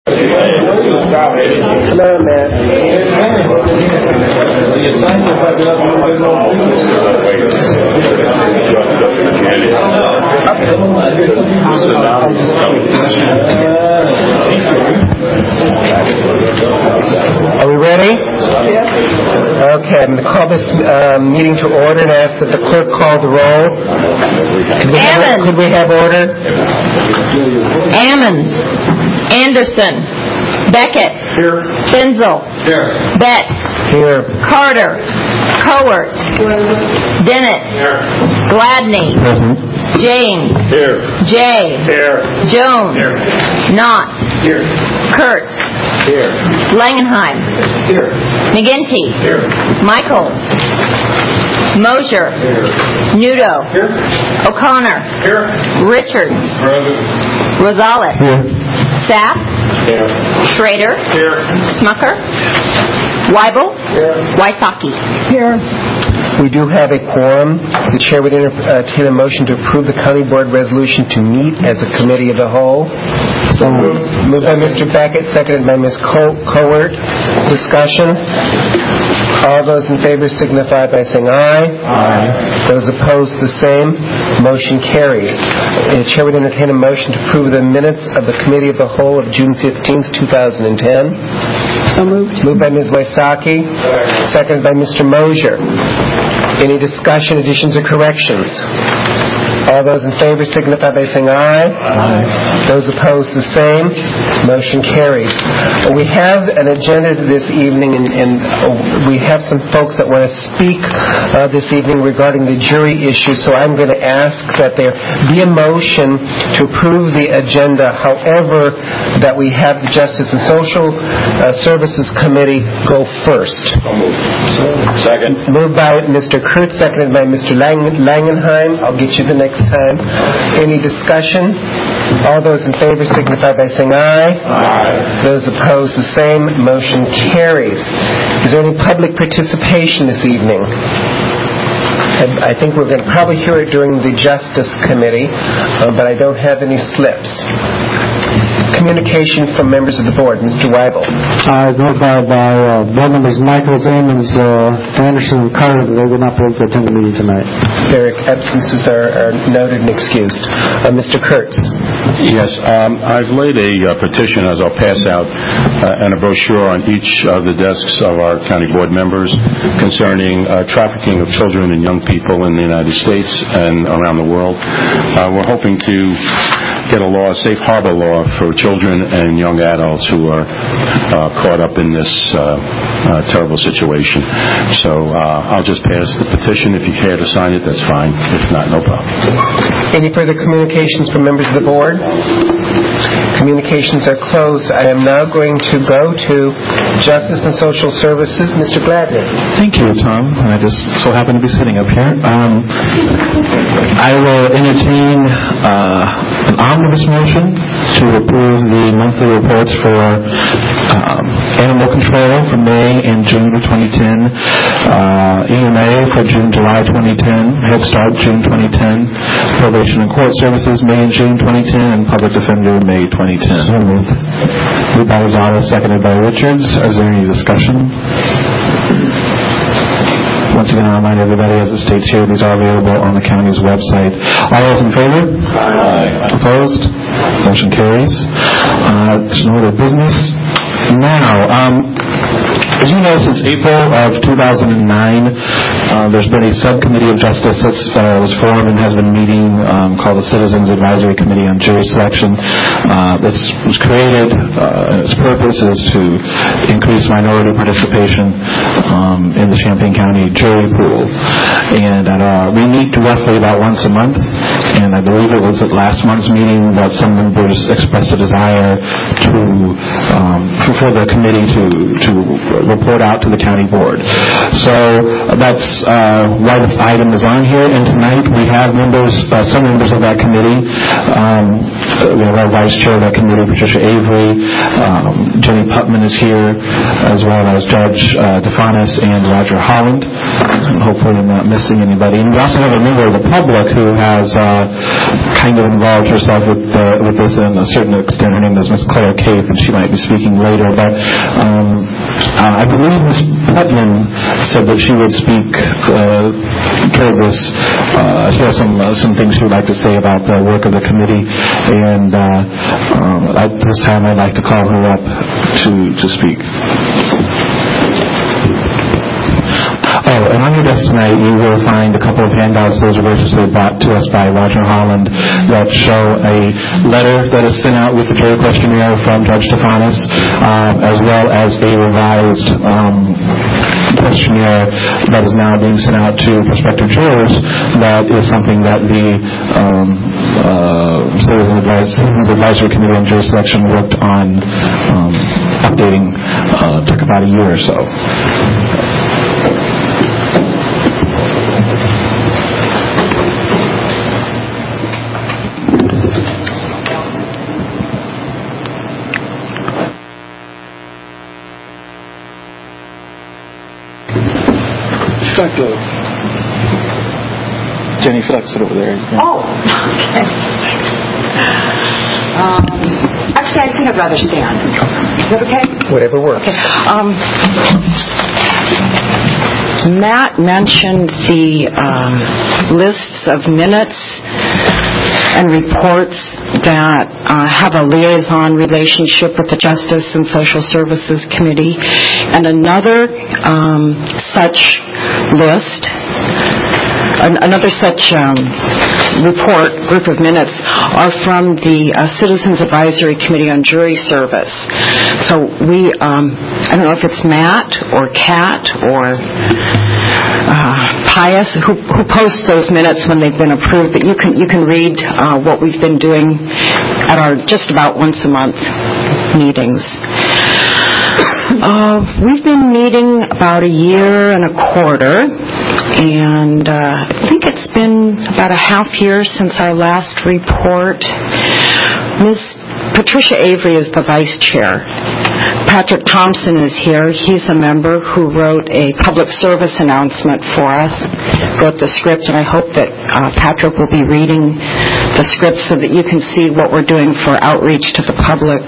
Hello, Matt. Are we ready? Okay, I'm going to call this meeting to order and ask that the clerk call the roll. Could we have order? Ammons. Anderson. Beckett. Here. Benzel. Here. Betts. Here. Carter. Cowart. Dennett. Here. Gladney. Present. James. Here. Jay. Here. Jones. Here. Knott. Here. Kurtz. Here. Langenheim. Here. McGinty. Here. Michaels. Mosier. Here. Nudo. Here. O'Connor. Here. Richards. Present. Rosales. Here. Sapp. Here. Schrader. Here. Smucker. Weibel. Here. Wysocki. Here. We do have a quorum. The chair would entertain a motion to approve the county board resolution to meet as a committee of the whole. So moved by Mr. Beckett, seconded by Ms. Cowart. Discussion. All those in favor signify by saying aye. Aye. Those opposed, the same. Motion carries. The chair would entertain a motion to approve the minutes of the committee of the whole of June 15th, 2010. So moved. Moved by Ms. Wysocki, seconded by Mr. Mosier. Any discussion, additions, or corrections? All those in favor signify by saying aye. Aye. Those opposed, the same. Motion carries. We have an agenda this evening, and we have some folks that want to speak this evening regarding the jury issue, so I'm going to ask that there be a motion to approve the agenda, however, that we have the Justice and Social Services Committee go first. Second. Moved by Mr. Kurtz, seconded by Mr. Langenheim. I'll get you the next time. Any discussion? All those in favor signify by saying aye. Aye. Those opposed, the same. Motion carries. Is there any public participation this evening? I think we're going to probably hear it during the Justice Committee, but I don't have any slips. Communication from members of the board. Mr. Weibel. I was notified by board members Michaels, Ammons, Anderson, and Carter that they will not be able to attend the meeting tonight. Their absences are noted and excused. Mr. Kurtz. Yes, I've laid a petition, as I'll pass out, and a brochure on each of the desks of our county board members concerning trafficking of children and young people in the United States and around the world. We're hoping to get a law, a safe harbor law for children and young adults who are caught up in this terrible situation. So I'll just pass the petition. If you care to sign it, that's fine. If not, no problem. Any further communications from members of the board? Communications are closed. I am now going to go to Justice and Social Services. Mr. Gladney. Thank you, Tom. I just so happen to be sitting up here. I will entertain an omnibus motion to approve the monthly reports for animal control for May and June of 2010, EMA for June, July 2010, Head Start June 2010, Probation and Court Services May and June 2010, and Public Defender May 2010. So moved. Moved by Rosales, seconded by Richards. Is there any discussion? Once again, I'll remind everybody, as it states here, these are available on the county's website. All those in favor? Aye. Opposed? Motion carries. There's no other business. Now, as you know, since April of 2009, there's been a subcommittee of justice that was formed and has been meeting called the Citizens Advisory Committee on Jury Selection. That was created, and its purpose is to increase minority participation in the Champaign County jury pool. And we meet roughly about once a month, and I believe it was at last month's meeting that some members expressed a desire for the committee to report out to the county board. So that's why this item is on here. And tonight we have some members of that committee. We have our vice chair of that committee, Patricia Avery, Jenny Upman is here, as well as Judge DeFanis and Roger Holland. Hopefully I'm not missing anybody. And we also have a member of the public who has kind of involved herself with this in a certain extent. Her name is Ms. Claire Cape, and she might be speaking later. But I believe Ms. Putnam said that she would speak toward this. She has some things she would like to say about the work of the committee, and at this time I'd like to call her up to speak. Oh, and on your desk tonight you will find a couple of handouts. Those are graciously brought to us by Roger Holland that show a letter that is sent out with the jury questionnaire from Judge DeFanis, as well as a revised questionnaire that is now being sent out to prospective jurors. That is something that the Citizens Advisory Committee on Jury Selection worked on updating. Took about a year or so. Jenny Flex it over there. Oh, okay. Actually, I think I'd rather stand. Is that okay? Whatever works. Okay. Matt mentioned the lists of minutes and reports that have a liaison relationship with the Justice and Social Services Committee, and another such list, another such group of minutes are from the Citizens Advisory Committee on Jury Service. So we, I don't know if it's Matt or Kat or Pius who posts those minutes when they've been approved, but you can read what we've been doing at our just about once a month meetings. We've been meeting about a year and a quarter, and I think it's been about a half year since our last report. Ms. Patricia Avery is the vice chair. Patrick Thompson is here. He's a member who wrote a public service announcement for us, wrote the script, and I hope that Patrick will be reading the script so that you can see what we're doing for outreach to the public.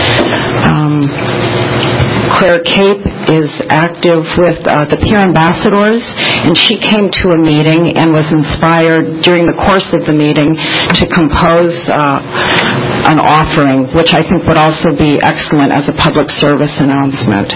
Claire Cape is active with the Peer Ambassadors, and she came to a meeting and was inspired during the course of the meeting to compose an offering, which I think would also be excellent as a public service announcement.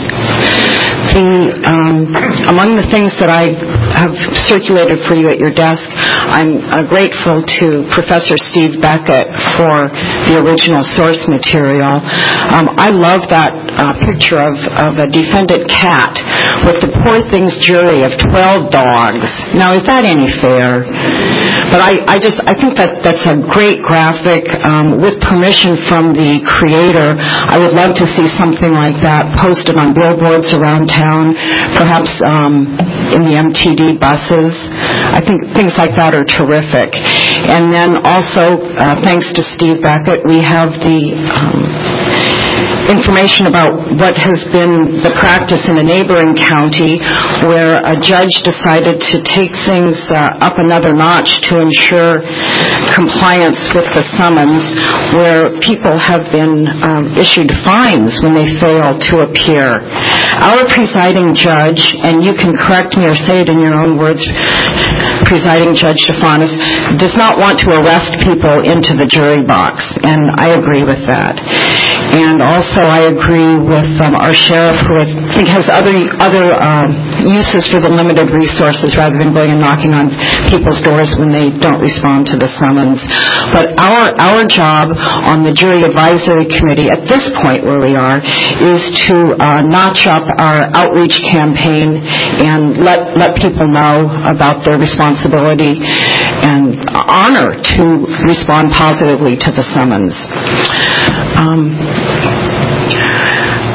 Among the things that I have circulated for you at your desk, I'm grateful to Professor Steve Beckett for the original source material. I love that picture of a defendant cat with the poor thing's jury of 12 dogs. Now, is that any fair? But I think that's a great graphic. With permission from the creator, I would love to see something like that posted on billboards around town, perhaps in the MTD buses. I think things like that are terrific. And then also, thanks to Steve Beckett, we have the information about what has been the practice in a neighboring county where a judge decided to take things up another notch to ensure compliance with the summons, where people have been issued fines when they fail to appear. Our presiding judge, and you can correct me or say it in your own words, Presiding Judge DeFanis, does not want to arrest people into the jury box, and I agree with that. And also I agree with our sheriff, who I think has other uses for the limited resources rather than going and knocking on people's doors when they don't respond to the summons. But our job on the Jury Advisory Committee at this point where we are is to notch up our outreach campaign and let people know about their responsibility and honor to respond positively to the summons.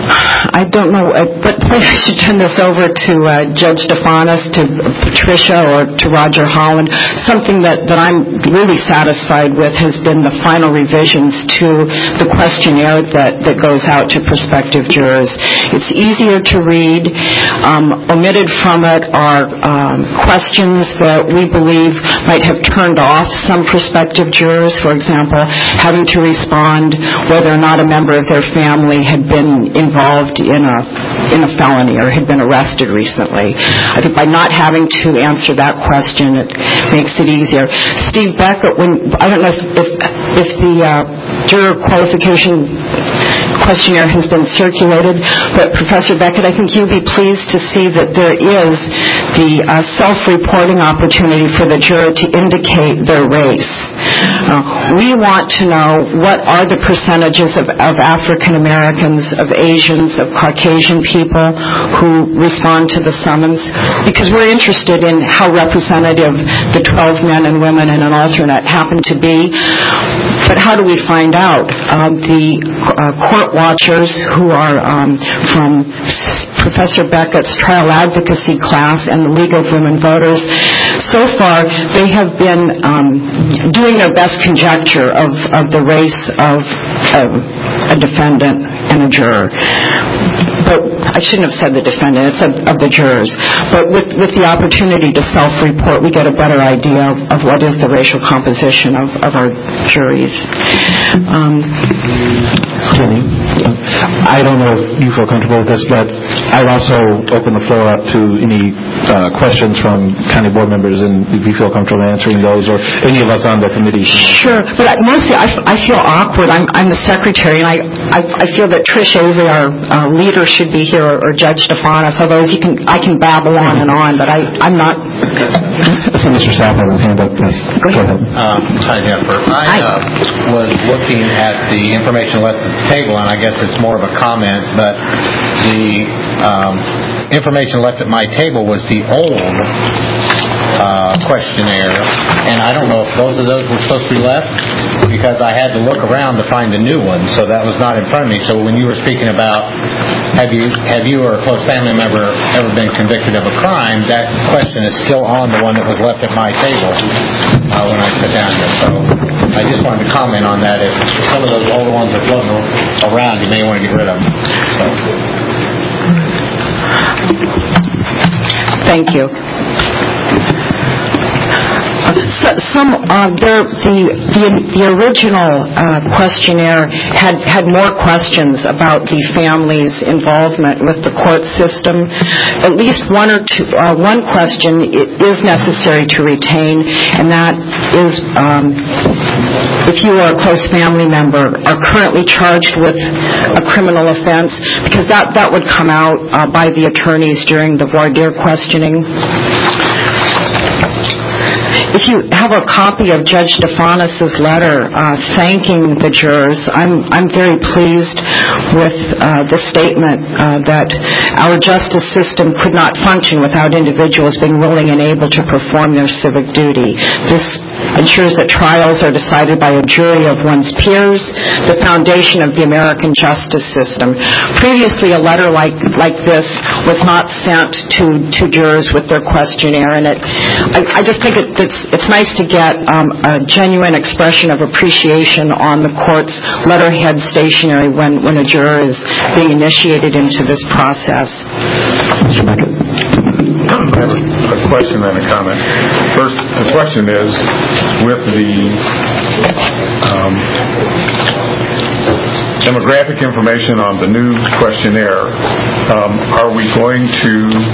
I don't know at what point I should turn this over to Judge Stefanis, to Patricia, or to Roger Holland. Something that I'm really satisfied with has been the final revisions to the questionnaire that goes out to prospective jurors. It's easier to read. Omitted from it are questions that we believe might have turned off some prospective jurors. For example, having to respond whether or not a member of their family had been involved in a felony or had been arrested recently. I think by not having to answer that question, it makes it easier. Steve Beckett, I don't know if the juror qualification questionnaire has been circulated, but Professor Beckett, I think you'll be pleased to see that there is the self-reporting opportunity for the juror to indicate their race. We want to know what are the percentages of African Americans, of Asians, of Caucasian people who respond to the summons, because we're interested in how representative the 12 men and women and an alternate happen to be. But how do we find out? The court watchers who are from Professor Beckett's trial advocacy class and the League of Women Voters, so far they have been doing their best conjecture of the race of a defendant and a juror. But I shouldn't have said the defendant, it's of the jurors. But with the opportunity to self-report, we get a better idea of what is the racial composition of our juries. Jenny, I don't know if you feel comfortable with this, but I'd also open the floor up to any questions from county board members, and if you feel comfortable answering those, or any of us on the committee. Sure, but mostly I feel awkward. I'm the secretary, and I feel that Trish Avery, our leader, should be here, or Judge Stefanis. Otherwise, I can babble on and on, but I'm not. So Mr. Sapp has his hand up. Yes. Go ahead. Hi, Jennifer. I was looking at the information left at the table, and I guess it's more of a comment, but the information left at my table was the old questionnaire, and I don't know if both of those were supposed to be left, because I had to look around to find a new one, so that was not in front of me. So when you were speaking about have you or a close family member ever been convicted of a crime, that question is still on the one that was left at my table when I sat down here. So I just wanted to comment on that. If some of those older ones are floating around, you may want to get rid of them. Thank you. The original questionnaire had more questions about the family's involvement with the court system. At least one question is necessary to retain, and that is if you are a close family member, are currently charged with a criminal offense, because that would come out by the attorneys during the voir dire questioning. If you have a copy of Judge Stefanis' letter thanking the jurors, I'm very pleased with the statement that our justice system could not function without individuals being willing and able to perform their civic duty. This ensures that trials are decided by a jury of one's peers, the foundation of the American justice system. Previously, a letter like this was not sent to jurors with their questionnaire, and I just think it's nice to get a genuine expression of appreciation on the court's letterhead stationery when a juror is being initiated into this process. Mr. Beckett. I have a question and a comment. First, the question is, with the demographic information on the new questionnaire, are we going to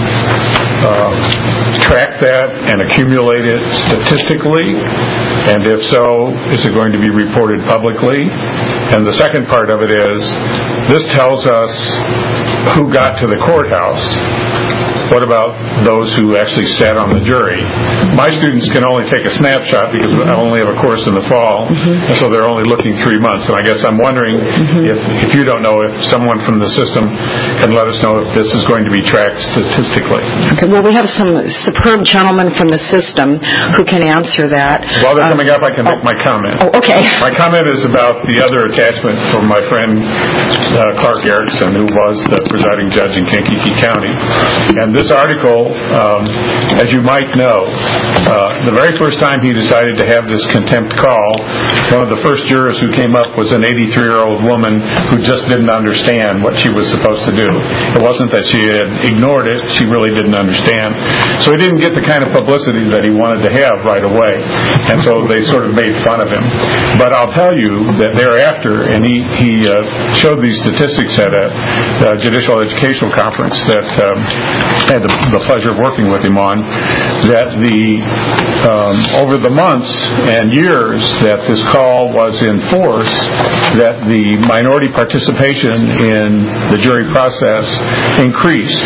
track that and accumulate it statistically? And if so, is it going to be reported publicly? And the second part of it is, this tells us who got to the courthouse. What about those who actually sat on the jury? My students can only take a snapshot because I only have a course in the fall, and so they're only looking 3 months. And I guess I'm wondering if you don't know if someone from the system can let us know if this is going to be tracked statistically. Okay, well, we have some superb gentlemen from the system who can answer that. While they're coming up, I can make my comment. Oh, okay. My comment is about the other attachment from my friend Clark Erickson, who was the presiding judge in Kankakee County. And this article, as you might know, the very first time he decided to have this contempt call, one of the first jurors who came up was an 83-year-old woman who just didn't understand what she was supposed to do. It wasn't that she had ignored it, she really didn't understand. So he didn't get the kind of publicity that he wanted to have right away. And so they sort of made fun of him. But I'll tell you that thereafter, and he showed these statistics at a judicial educational conference that I had the pleasure of working with him on, that over the months and years that this call was in force, that the minority participation in the jury process increased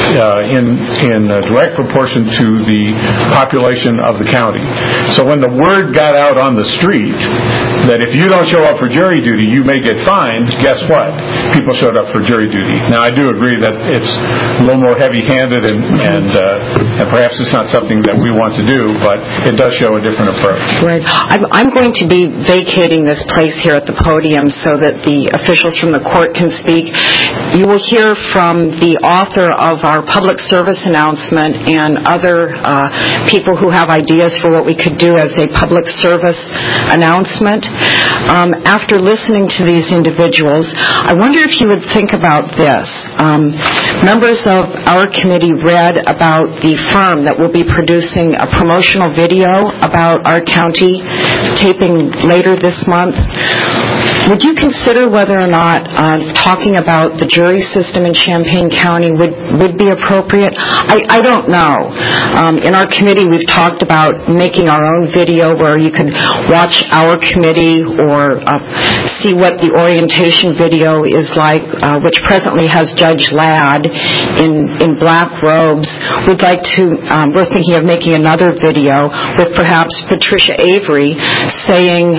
in direct proportion to the population of the county. So when the word got out on the street that if you don't show up for jury duty, you may get fined, guess what? People showed up for jury duty. Now, I do agree that it's a little more heavy-handed and perhaps it's not something that we want to do, but it does show a different approach. Right. I'm going to be vacating this place here at the podium so that the officials from the court can speak. You will hear from the author of our public service announcement and other people who have ideas for what we could do as a public service announcement. After listening to these individuals, I wonder if you would think about this. Members of our committee read about the firm that will be producing a promotional video about our county taping later this month. Would you consider whether or not talking about the jury system in Champaign County would be appropriate? I don't know. In our committee, we've talked about making our own video where you could watch our committee or see what the orientation video is like, which presently has Judge Ladd in black robes. We're thinking of making another video with perhaps Patricia Avery saying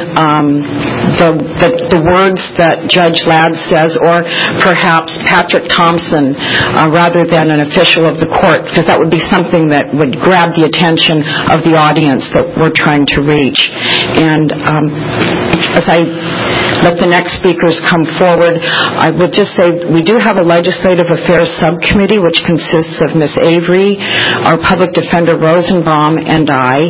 the words that Judge Ladd says, or perhaps Patrick Thompson rather than an official of the court, because that would be something that would grab the attention of the audience that we're trying to reach. And as I let the next speakers come forward, I would just say we do have a legislative affairs subcommittee which consists of Ms. Avery, our public defender Rosenbaum, and I.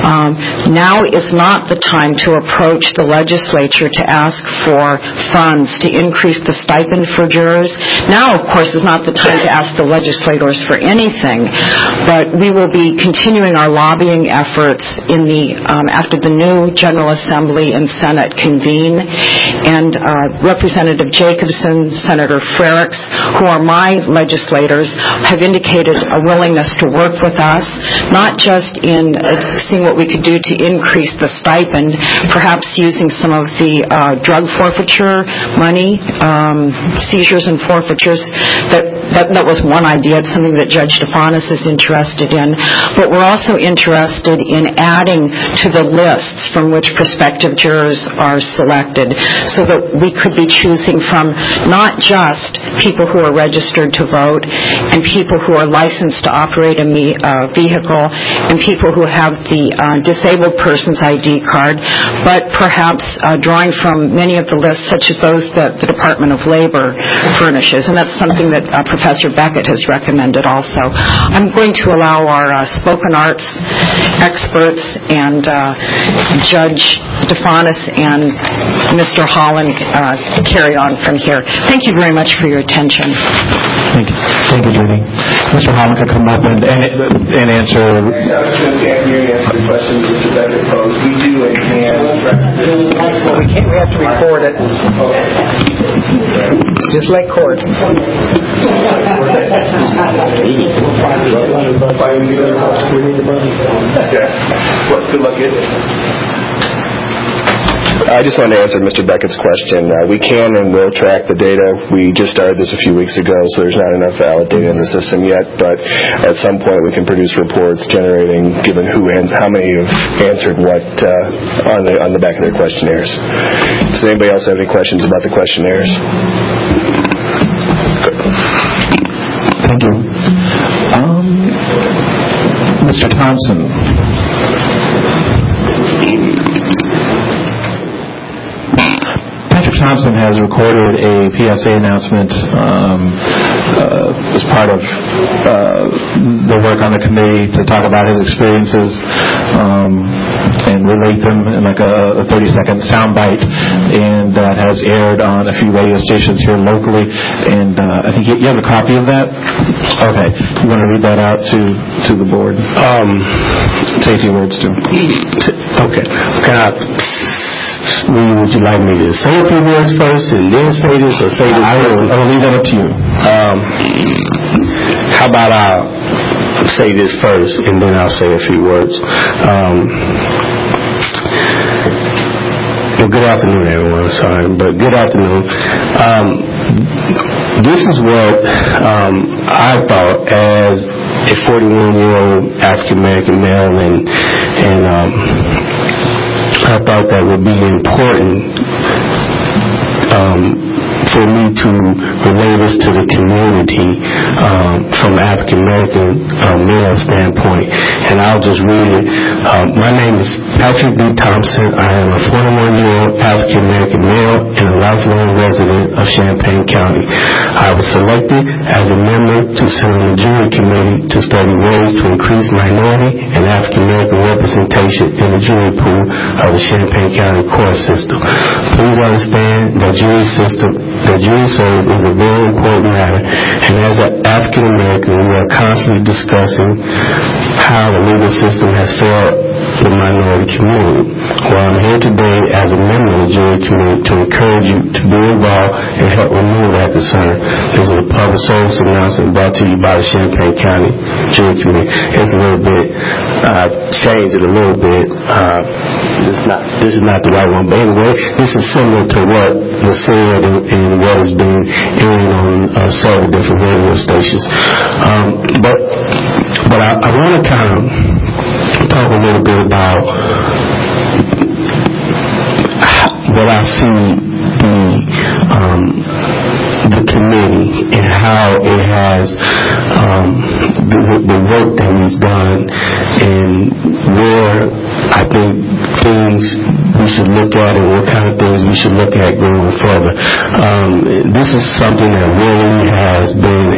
Now is not the time to approach the legislature to ask for funds to increase the stipend for jurors. Now, of course, is not the time to ask the legislators for anything, but we will be continuing our lobbying efforts after the new General Assembly and Senate convene. And Representative Jacobson, Senator Frericks, who are my legislators, have indicated a willingness to work with us, not just in seeing what we could do to increase the stipend, perhaps using some of the drug forfeiture money, seizures and forfeitures. That was one idea. It's something that Judge Stefanis is interested in. But we're also interested in adding to the lists from which prospective jurors are selected, so that we could be choosing from not just people who are registered to vote and people who are licensed to operate a vehicle and people who have the disabled person's ID card, but perhaps drawing from many of the lists such as those that the Department of Labor furnishes. And that's something that Professor Beckett has recommended also. I'm going to allow our spoken arts experts and Judge Stefanis and Mr. Holland carry on from here. Thank you very much for your attention. Thank you, Judy. Mr. Holland could come up and answer. I was going to answer the question Mr. Beckett posed. We do and can. We have to record it. Just like court. Good luck. I just wanted to answer Mr. Beckett's question. We can and will track the data. We just started this a few weeks ago, so there's not enough valid data in the system yet, but at some point we can produce reports generating, given who and how many have answered what on the back of their questionnaires. Does anybody else have any questions about the questionnaires? Good. Mr. Thompson. Patrick Thompson has recorded a PSA announcement as part of the work on the committee to talk about his experiences and relate them in like a 30-second soundbite, and that has aired on a few radio stations here locally. And I think you have a copy of that? Okay. You want to read that out to the board? Say a few words to him. Okay. Would you like me to say a few words first and then say this, or say this first? I will leave that up to you. How about I'll say this first and then I'll say a few words. Well, good afternoon, everyone. Sorry, but good afternoon. This is what I thought as a 41-year-old African-American male, and I thought that would be important for me to relay this to the community from African-American male standpoint. And I'll just read it. My name is Patrick D. Thompson. I am a 41-year-old African-American male and a lifelong resident of Champaign County. I was selected as a member to sit on the jury committee to study ways to increase minority and African-American representation in the jury pool of the Champaign County court system. Please understand that jury service is a very important matter, and as an African American, we are constantly discussing how the legal system has failed the minority community. Well, I'm here today as a member of the jury committee to encourage you to be involved and help remove that concern. This is a public service announcement brought to you by the Champaign County Jury Committee. It's a little bit, changed it a little bit. This is not the right one, but anyway, this is similar to what was said and what has been airing on several different radio stations. But I want to kind of talk a little bit about what I see the committee and how it has the work that we've done and where I think things we should look at and what kind of things we should look at going further. This is something that really has been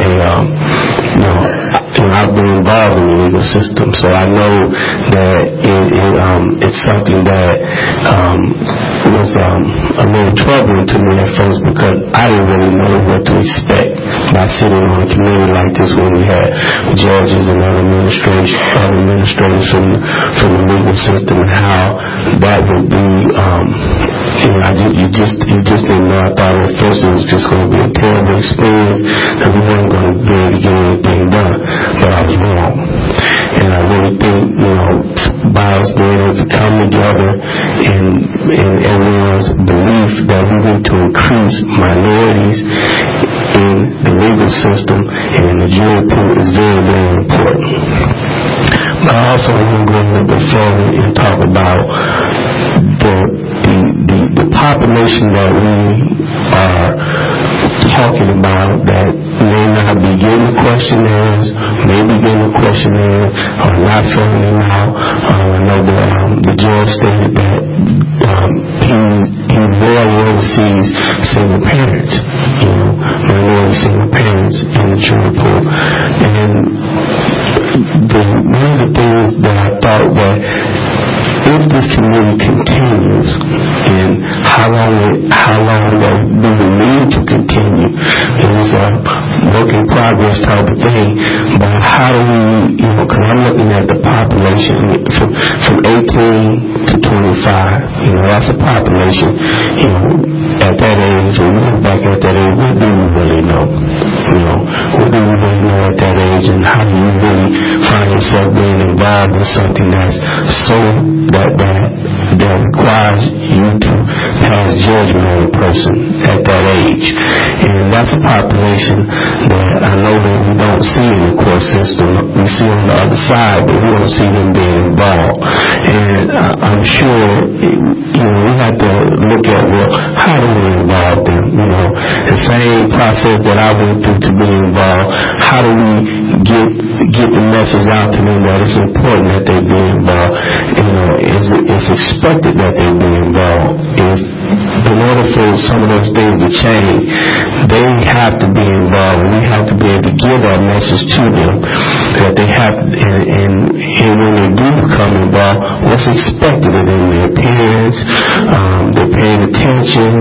I've been involved in the legal system, so I know that it's something that was a little troubling to me at first, because I didn't really know what to expect by sitting on a committee like this when we had judges and other administrators from the legal system, and how that would be. You just didn't know. I thought at first it was just going to be a terrible experience, that we weren't going to be able to get anything done. But I was wrong. And I really think, by us being able to come together and everyone's belief that we need to increase minorities in the legal system and in the jury pool is very, very important. But I also want to go a little bit further and talk about the population that we are talking about that may not be getting the questionnaires, may be getting the questionnaires, or not filling them out. I know that the judge stated that he rarely oversees single parents, minority single parents in the jury pool. And one of the things that I thought that if this committee continues, and how long that we will need to continue, it is a work in progress type of thing. But how do we, because I'm looking at the population from 18 to 25, that's a population, at that age, when we look back at that age, what do we really know? What do we really know at that age, and how do you really find yourself being involved in something that's so that that requires you to pass judgment on a person at that age. And that's a population that I know that we don't see in the court system. We see on the other side, but we don't see them being involved. And I'm sure, we have to look at, well, how do we involve them? The same process that I went through to be involved, how do we get the message out to them that it's important that they be involved? It's expected that they be involved. In order for some of those things to change, they have to be involved. We have to be able to give that message to them that they have, and when they do become involved, what's expected of them, their appearance, they're paying attention,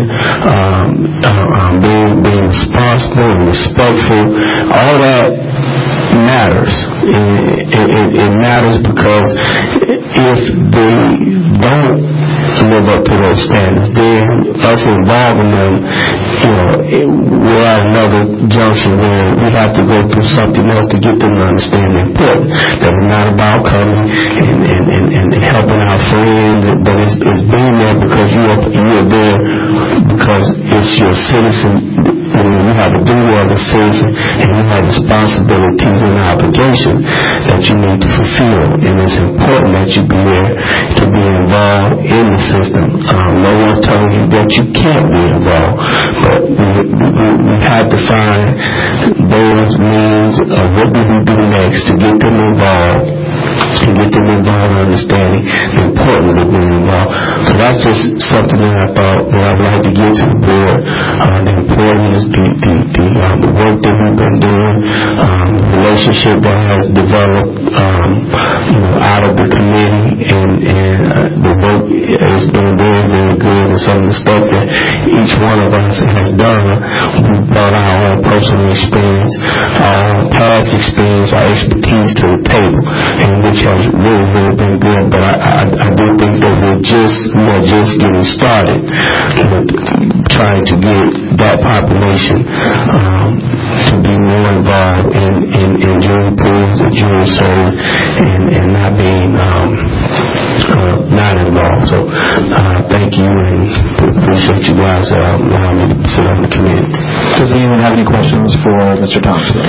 being responsible and respectful. All that matters. It matters because if they don't live up to those standards, then us involving them, we're at another junction where we have to go through something else to get them to understand the importance. That we're not about coming and helping our friends, but it's being there because you're there because it's your citizen. You have a duty as a citizen, and you have responsibilities and obligations that you need to fulfill. And it's important that you be there to be involved in the system. No one's telling you that you can't be involved, but we have to find those means of what do we do next to get them involved. And get them involved in understanding the importance of being involved. So that's just something that I thought that I'd like to get to the board. The importance, the work that we've been doing, the relationship that has developed, out of the committee, and the work has been very, very good. And some of the stuff that each one of us has done, we brought our own personal experience, our past experience, our expertise to the table, and which has really, really been good. But I do think that we're just getting started with trying to get that population to be more involved in jury pools, the jury service, and not being not involved. So thank you, and appreciate you guys allowing me to sit on the committee. Does anyone have any questions for Mr. Thompson?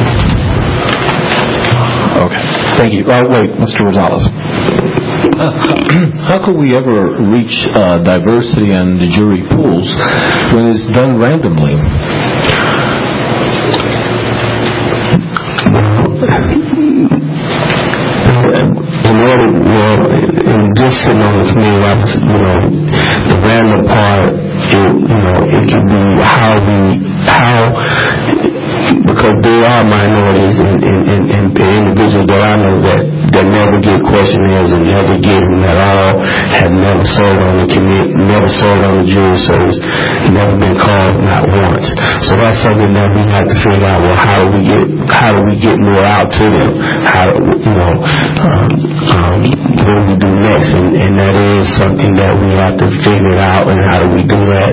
Okay. Thank you. Wait, Mr. Rosales. How could we ever reach diversity in the jury pools when it's done randomly? Just sitting on the committee, the random part, it can be because there are minorities and individuals that I know that never get questionnaires and never get them at all, have never served on the committee, never served on the jury service, never been called, not once. So that's something that we have to figure out. Well, how do we get more out to them? What do we do next? And that is something that we have to figure out. And how do we do that?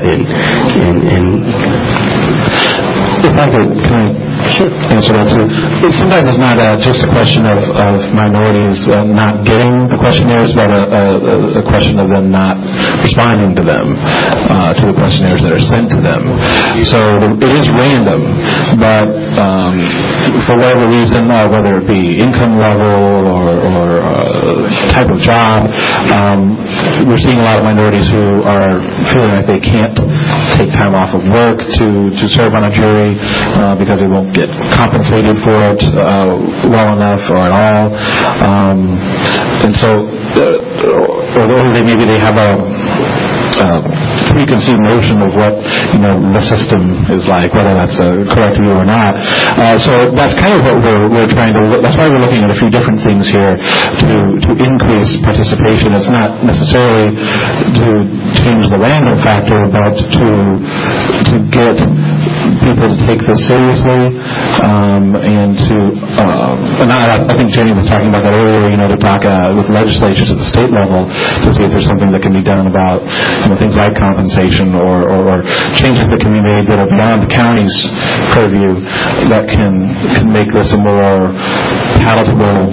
If I could, can I answer that too? Sometimes it's not just a question of minorities not getting the questionnaires, but a question of them not responding to them, to the questionnaires that are sent to them. So it is random, but for whatever reason, whether it be income level or type of job, we're seeing a lot of minorities who are feeling like they can't take time off of work to serve on a jury because they won't get compensated for it well enough or at all. And so, or maybe they have a preconceived notion of what the system is like, whether that's a correct view or not. So that's kind of what we're trying to look. That's why we're looking at a few different things here to increase participation. It's not necessarily to change the random factor, but to get people to take this seriously, and to I think Jenny was talking about that earlier, to talk with legislatures at the state level to see if there's something that can be done about things like compensation or changes that can be made that are beyond the county's purview that can make this a more palatable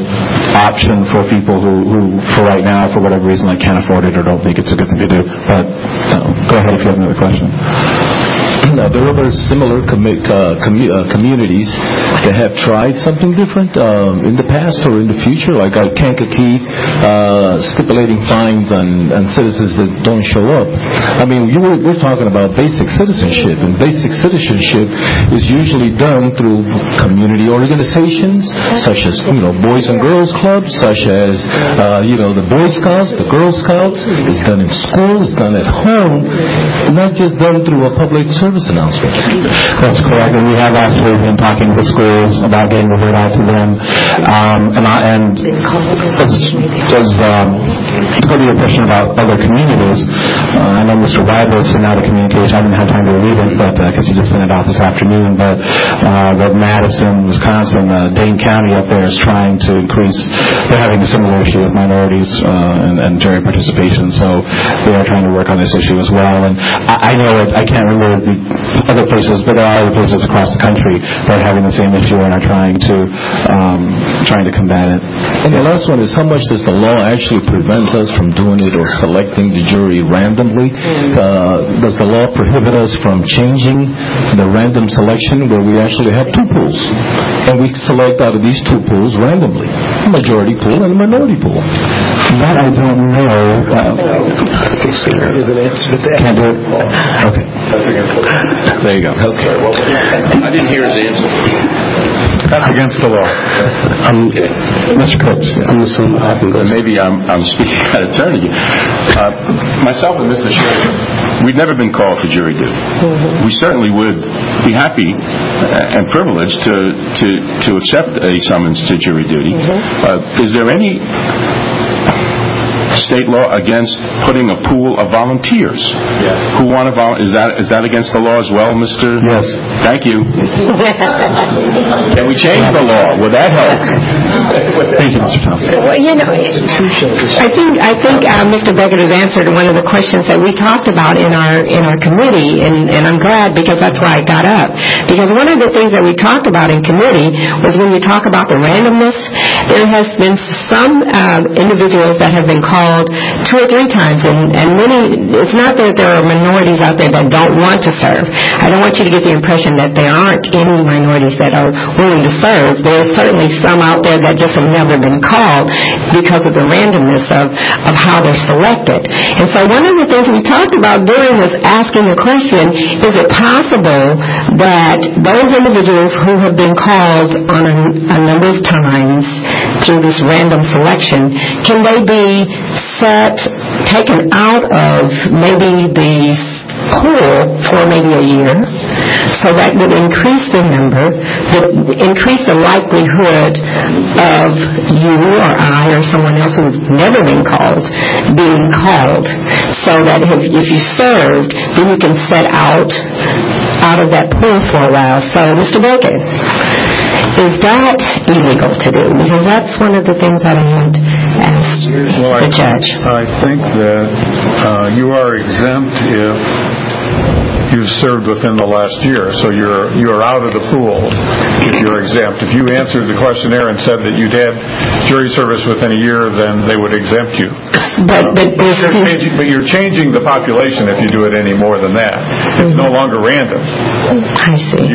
option for people who, for right now, for whatever reason, like can't afford it or don't think it's a good thing to do. But go ahead if you have another question. Now, there are other similar communities that have tried something different in the past or in the future, like Kankakee stipulating fines on citizens that don't show up. I mean, we're talking about basic citizenship, and basic citizenship is usually done through community organizations, such as, Boys and Girls Clubs, such as, the Boy Scouts, the Girl Scouts. It's done in school, it's done at home, not just done through a public service announcement. That's correct, and we have actually been talking with schools about getting the word out to them. And to go to your question about other communities, I know Mr. Weibel sent out a communication. I haven't had time to read it, but because he just sent it out this afternoon. But that Madison, Wisconsin, Dane County up there is trying to increase. They're having a similar issue with minorities and jury participation, so they are trying to work on this issue as well. And I know that I can't remember the other places, but there are other places across the country that are having the same issue and are trying to combat it. And the last one is, how much does the law actually prevent us from doing it or selecting the jury randomly? Does the law prohibit us from changing the random selection where we actually have two pools? And we select out of these two pools randomly, a majority pool and a minority pool. That I don't know. Can't do it? Okay. There you go. Okay. I didn't hear his answer. That's against the law. Mr. Coates, maybe I'm speaking out of turn again. Myself and Mr. Sheridan, we've never been called for jury duty. We certainly would be happy and privileged to accept a summons to jury duty. Is there any state law against putting a pool of volunteers who want to is that against the law as well, Mr.? Yes. Thank you. Can we change the law? Would that help? Thank you, Mr. Thompson. Well, I think Mr. Beckett has answered one of the questions that we talked about in our committee, and I'm glad, because that's why I got up. Because one of the things that we talked about in committee was when we talk about the randomness, there has been some individuals that have been called 2 or 3 times, and many. It's not that there are minorities out there that don't want to serve. I don't want you to get the impression that there aren't any minorities that are willing to serve. There are certainly some out there that just have never been called because of the randomness of how they're selected. And so one of the things we talked about doing was asking the question, is it possible that those individuals who have been called on a number of times through this random selection, can they be taken out of maybe the pool for maybe a year, so that would increase the number, would increase the likelihood of you or I or someone else who's never been called being called, so that if you served, then you can set out of that pool for a while. So, Mr. Bacon, is that illegal to do? Because that's one of the things that I had asked the judge. I think that you are exempt if you've served within the last year, so you're out of the pool if you're exempt. If you answered the questionnaire and said that you'd had jury service within a year, then they would exempt you. But you're changing the population if you do it any more than that. It's no longer random. I see.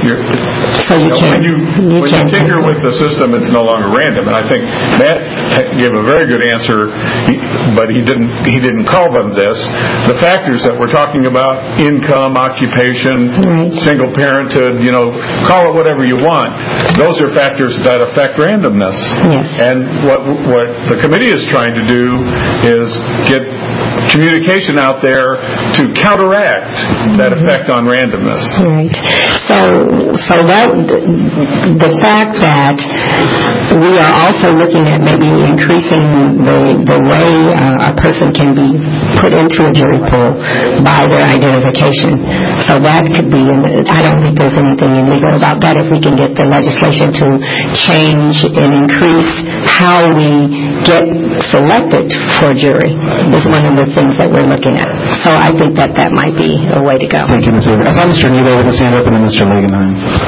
So you can't. When you tinker with the system, it's no longer random. And I think Matt gave a very good answer, but he didn't call them this. The factors that we're talking about: income, occupation, single parenthood, call it whatever you want. Those are factors that affect randomness. Yes. And what the committee is trying to do is get communication out there to counteract that effect on randomness. Right. So that the fact that we are also looking at maybe increasing the way a person can be put into a jury pool by their identification. So that could be, I don't think there's anything illegal about that if we can get the legislation to change and increase how we get selected for a jury is one of the things that we're looking at. So I think that might be a way to go. Thank you, Ms. Avery. I saw Mr. Neal with his hand up, and then Mr. Legenheim.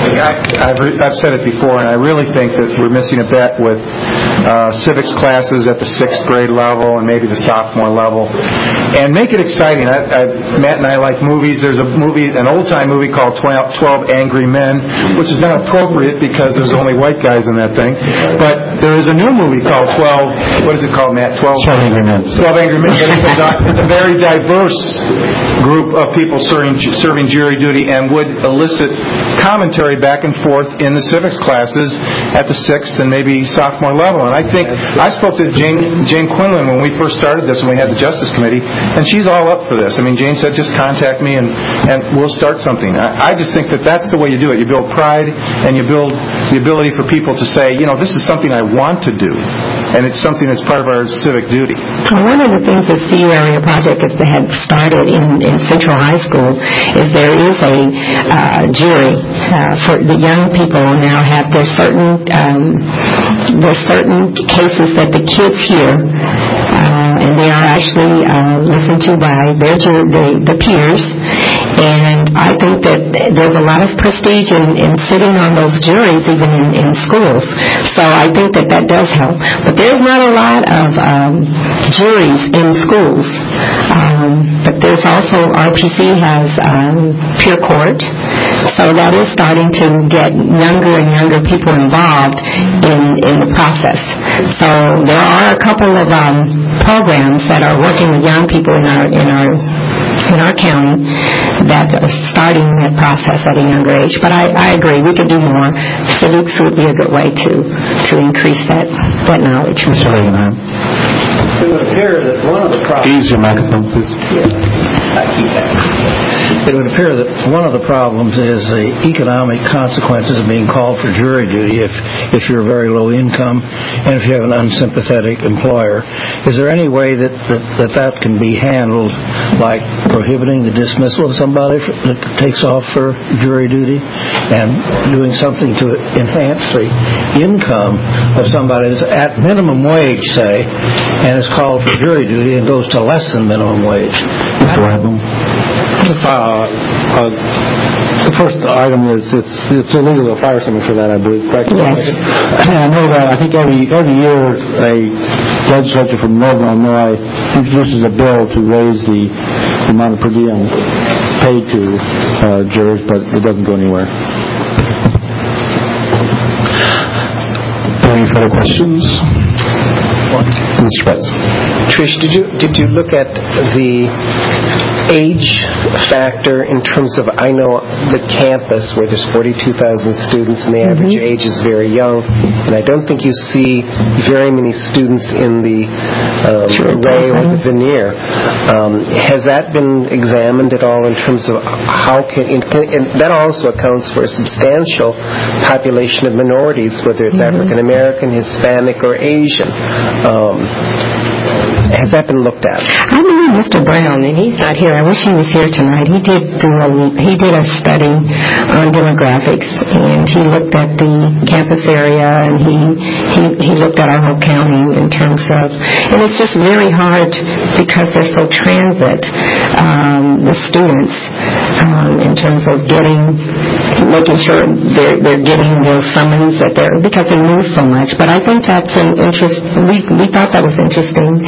I've said it before, and I really think that we're missing a bet with civics classes at the 6th grade level and maybe the sophomore level. And make it exciting. Matt and I like movies. There's an old-time movie called 12 Angry Men, which is not appropriate because there's only white guys in that thing. But there is a new movie called 12, what is it called, Matt? 12 Angry Men. 12 Angry Men. It's a very diverse group of people serving jury duty and would elicit commentary back and forth in the civics classes at the 6th and maybe sophomore level. And I think I spoke to Jane Quinlan when we first started this, when we had the Justice Committee, and she's all up for this. I mean, Jane said, just contact me and we'll start something. I just think that that's the way you do it. You build pride and you build the ability for people to say, this is something I want to do, and it's something that's part of our civic duty. One of the things the CU Area Project had started in Central High School is there is a jury for the young people now have there's certain cases that the kids hear, and they are actually listened to by the peers. And I think that there's a lot of prestige in sitting on those juries, even in schools. So I think that does help. But there's not a lot of juries in schools. But there's also, RPC has peer court. So that is starting to get younger and younger people involved in the process. So there are a couple of programs that are working with young people in our county that are starting that process at a younger age. But I agree, we could do more. Civics would be a good way to increase that knowledge. Mr. Reagan. It would appear that one of the problems... Use your microphone, please. It would appear that one of the problems is the economic consequences of being called for jury duty if you're very low income and if you have an unsympathetic employer. Is there any way that can be handled, like prohibiting the dismissal of somebody that takes off for jury duty and doing something to enhance the income of somebody that's at minimum wage, say, and is called for jury duty and goes to less than minimum wage? Mr. Weibel. The first item is it's illegal to fire someone for that, I believe. Correct? Yes. I know that. I think every year a legislature from Northern Illinois introduces a bill to raise the amount of per diem paid to jurors, but it doesn't go anywhere. Any further questions? Mr. Betts. Trish, did you look at the age factor in terms of, I know the campus where there's 42,000 students and the average age is very young, and I don't think you see very many students in the ray or the veneer. Has that been examined at all in terms of how and that also accounts for a substantial population of minorities, whether it's African American, Hispanic, or Asian? Has that been looked at? I believe Mr. Brown, and he's not here. I wish he was here tonight. He did a study on demographics, and he looked at the campus area, and he looked at our whole county in terms of, and it's just very hard because they're so transit, the students, in terms of making sure they're getting those summons because they move so much. But I think that's an interest. We thought that was interesting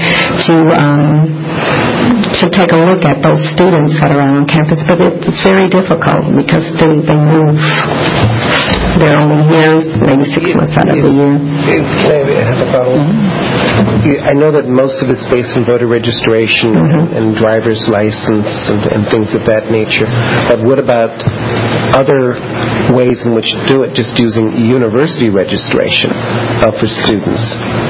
to take a look at those students that are on campus, but it's very difficult because they move. They're only here maybe 6 months out of the year. Can I have a follow-up? I know that most of it's based on voter registration and driver's license and things of that nature, but what about other ways in which to do it, just using university registration for students?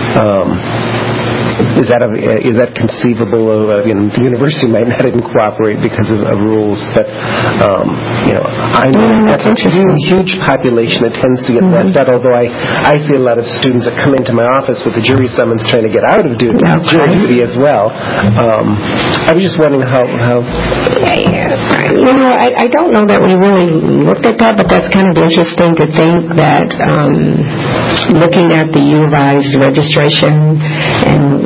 Is that conceivable? The university might not even cooperate because of rules, but I know that's a huge population that tends to get left out. Although I see a lot of students that come into my office with the jury summons trying to get out of jury duty as well. I was just wondering how. I don't know that we really looked at that, but that's kind of interesting to think that looking at the U of I's registration and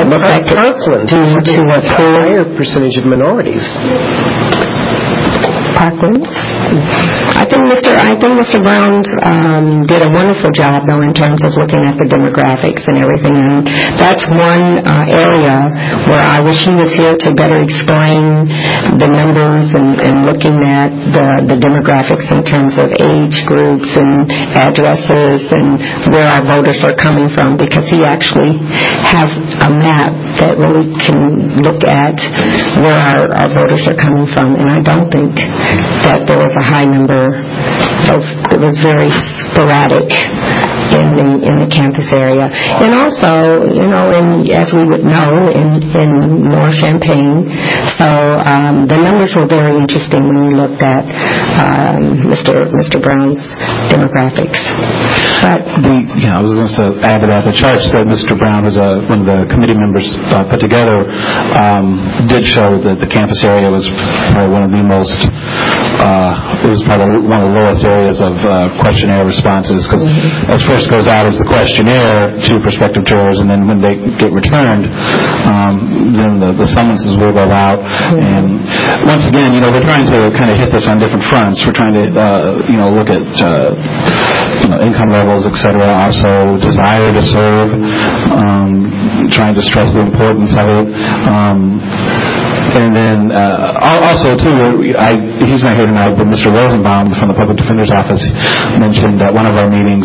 Parkland due to a higher percentage of minorities. Parkland? I think Mr. Brown did a wonderful job, though, in terms of looking at the demographics and everything. And that's one area where I wish he was here to better explain the numbers and looking at the demographics in terms of age groups and addresses and where our voters are coming from, because he actually has a map that really can look at where our voters are coming from. And I don't think that there was a high number. It was very sporadic in the campus area. And also, as we would know, in North Champaign. So the numbers were very interesting when you looked at Mr. Brown's demographics. But I was going to add to that. The charts that Mr. Brown, as one of the committee members, put together did show that the campus area was probably one of the most, it was probably one of the lowest areas of questionnaire responses, because as first goes out as the questionnaire to prospective jurors, and then when they get returned, then the summonses will go out. And once again, we're trying to kind of hit this on different fronts. We're trying to, look at income levels, etc., also desire to serve, trying to stress the importance of it. And then also, too, he's not here tonight, but Mr. Rosenbaum from the Public Defender's Office mentioned at one of our meetings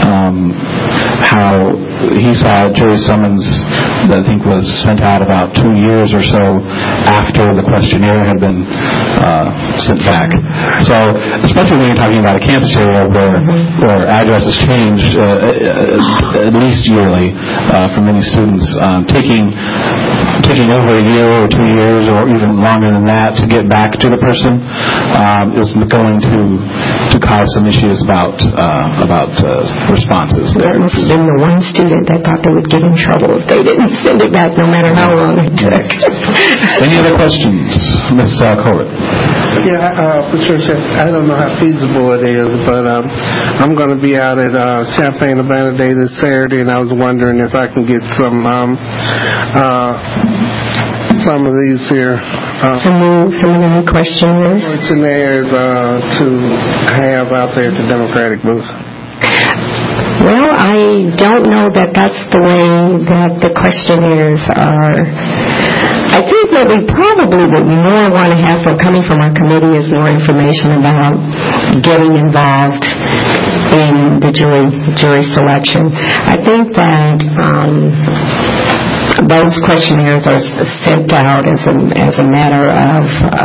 how he saw a jury summons that I think was sent out about 2 years or so after the questionnaire had been sent back. So, especially when you're talking about a campus area where addresses change at least yearly for many students, taking over a year or 2 years or even longer than that to get back to the person is going to cause some issues about responses. There must have been the one student that thought they would get in trouble if they didn't send it back, no matter how long it took. Any other questions? Ms. Corbett. Yeah, Patricia, I don't know how feasible it is, but I'm going to be out at Champaign-Urbana Day this Saturday, and I was wondering if I can get some of these here. Some of the questionnaires to have out there at the Democratic booth. Well, I don't know that that's the way that the questionnaires are. I think what we probably would more want to have coming from our committee is more information about getting involved in the jury selection. I think that those questionnaires are sent out as a matter of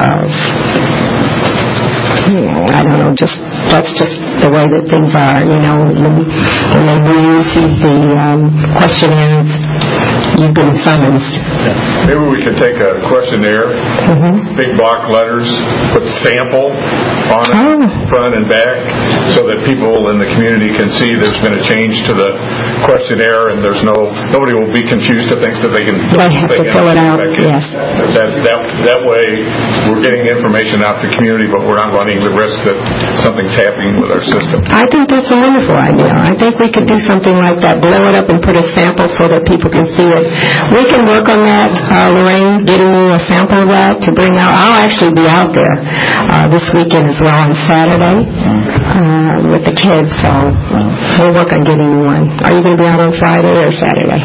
I don't know, that's just the way that things are, when they receive the questionnaires, you've been summoned. Maybe we could take a questionnaire, big block letters, put sample on it, front and back, so that people in the community can see there's been a change to the questionnaire, and nobody will be confused to think that they can fill it out. Yes. That way, we're getting information out to the community, but we're not running the risk that something's happening with our system. I think that's a wonderful idea. I think we could do something like that, blow it up and put a sample so that people can see it. We can work on that, Lorraine, getting you a sample of that to bring out. I'll actually be out there this weekend as well on Saturday with the kids, so we'll work on getting you one. Are you going to be out on Friday or Saturday?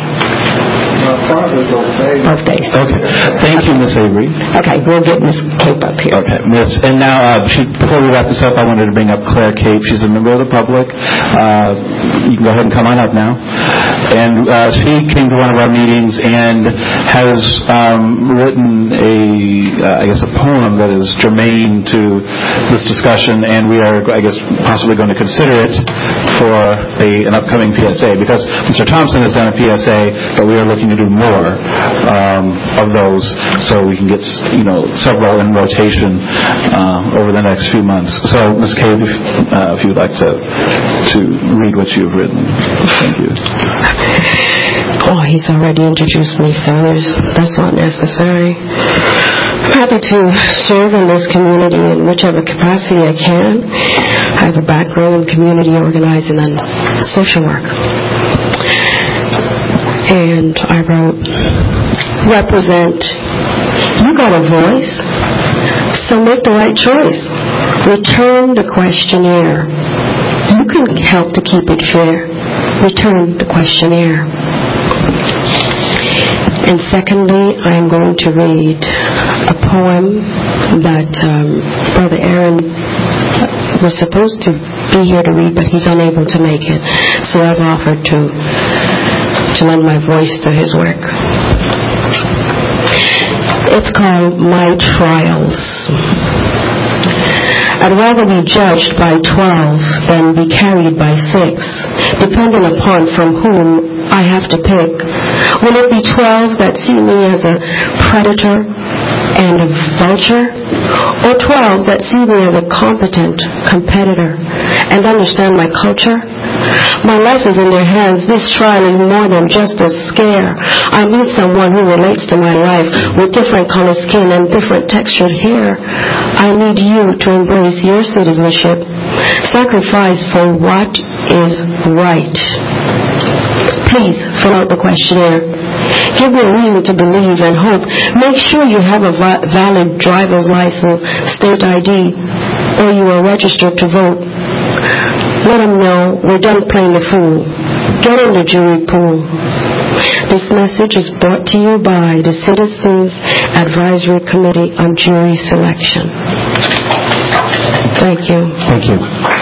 Both days. Okay. Thank you, Ms. Avery. Okay, we'll get Ms. Cape up here. Okay, Ms. And now, before we wrap this up, I wanted to bring up Claire Cape. She's a member of the public. You can go ahead and come on up now. And she came to one of our meetings and has written a poem that is germane to this discussion, and we are, possibly going to consider it for an upcoming PSA, because Mr. Thompson has done a PSA, but we are looking to do more of those, so we can get several in rotation over the next few months. So, Ms. Cave, if you'd like to read what you've written. Thank you. Oh, he's already introduced me, so that's not necessary. I'm happy to serve in this community in whichever capacity I can. I have a background in community organizing and social work. And I wrote, represent. You got a voice, so make the right choice. Return the questionnaire. You can help to keep it fair. Return the questionnaire. And secondly, I'm going to read a poem that Brother Aaron was supposed to be here to read, but he's unable to make it. So I've offered to lend my voice to his work. It's called My Trials. I'd rather be judged by 12 than be carried by 6, depending upon from whom I have to pick. Will it be 12 that see me as a predator and a vulture, or 12 that see me as a competent competitor and understand my culture? My life is in their hands. This trial is more than just a scare. I need someone who relates to my life with different color skin and different textured hair. I need you to embrace your citizenship. Sacrifice for what is right. Please fill out the questionnaire. Give me a reason to believe and hope. Make sure you have a valid driver's license, state ID, or you are registered to vote. Let them know we're done playing the fool. Get in the jury pool. This message is brought to you by the Citizens Advisory Committee on Jury Selection. Thank you. Thank you.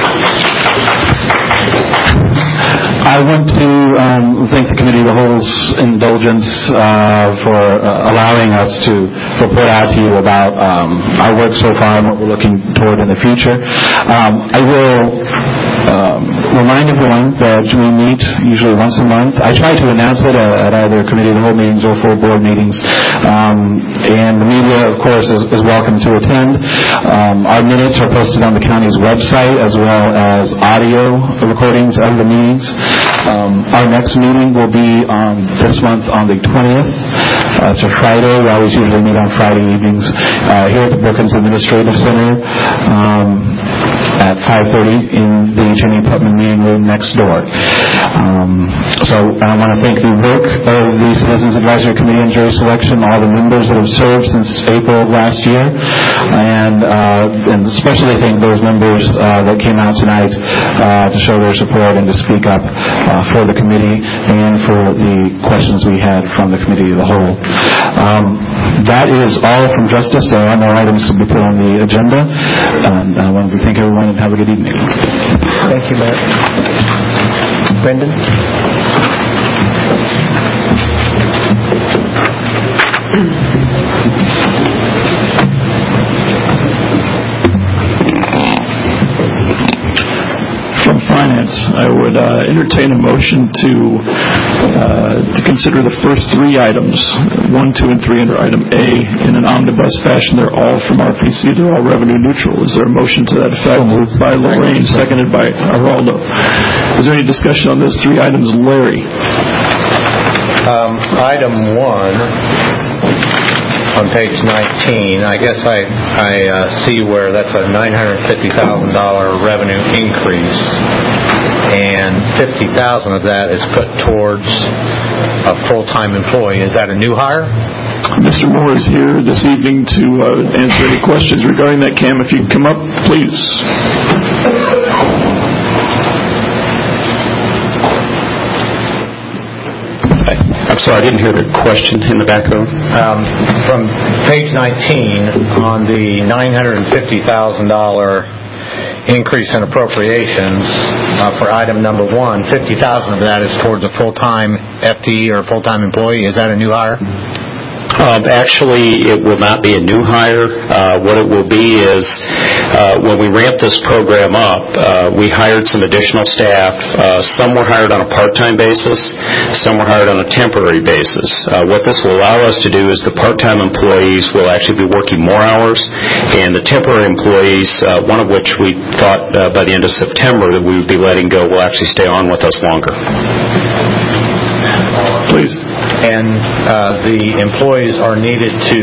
I want to thank the Committee of the Whole's indulgence for allowing us to report out to you about our work so far and what we're looking toward in the future. I will remind everyone that we meet usually once a month. I try to announce it at either Committee of the Whole meetings or full board meetings. And the media, of course, is welcome to attend. Our minutes are posted on the county's website as well as audio recordings of the meetings. Our next meeting will be this month on the 20th. It's a Friday. We always usually meet on Friday evenings here at the Brookings Administrative Center at 5:30 in the Jenny Putman meeting room next door. So I want to thank the work of the Citizens Advisory Committee on Jury Selection, all the members that have served since April of last year, and especially thank those members that came out tonight to show their support and to speak up for the committee and for the questions we had from the Committee of the Whole. That is all from Justice. There are no items to be put on the agenda. And I want to thank everyone and have a good evening. Thank you, Matt. Brendan? From Finance, I would entertain a motion to consider the first 3 items, 1, 2, and 3 under item A in an omnibus fashion. They're all from RPC. They're all revenue neutral. Is there a motion to that effect? Moved by Lorraine, seconded by Araldo. Is there any discussion on those 3 items? Larry? Item 1. On page 19, I guess I see where that's a $950,000 revenue increase, and $50,000 of that is put towards a full-time employee. Is that a new hire? Mr. Moore is here this evening to answer any questions regarding that. Cam, if you could come up, please. I'm sorry, I didn't hear the question in the back, though. From page 19, on the $950,000 increase in appropriations for item number 1, $50,000 of that is towards a full-time FTE or full-time employee. Is that a new hire? Actually, it will not be a new hire. What it will be is when we ramp this program up, we hired some additional staff. Some were hired on a part-time basis. Some were hired on a temporary basis. What this will allow us to do is the part-time employees will actually be working more hours, and the temporary employees, one of which we thought by the end of September that we would be letting go, will actually stay on with us longer. Please. And the employees are needed to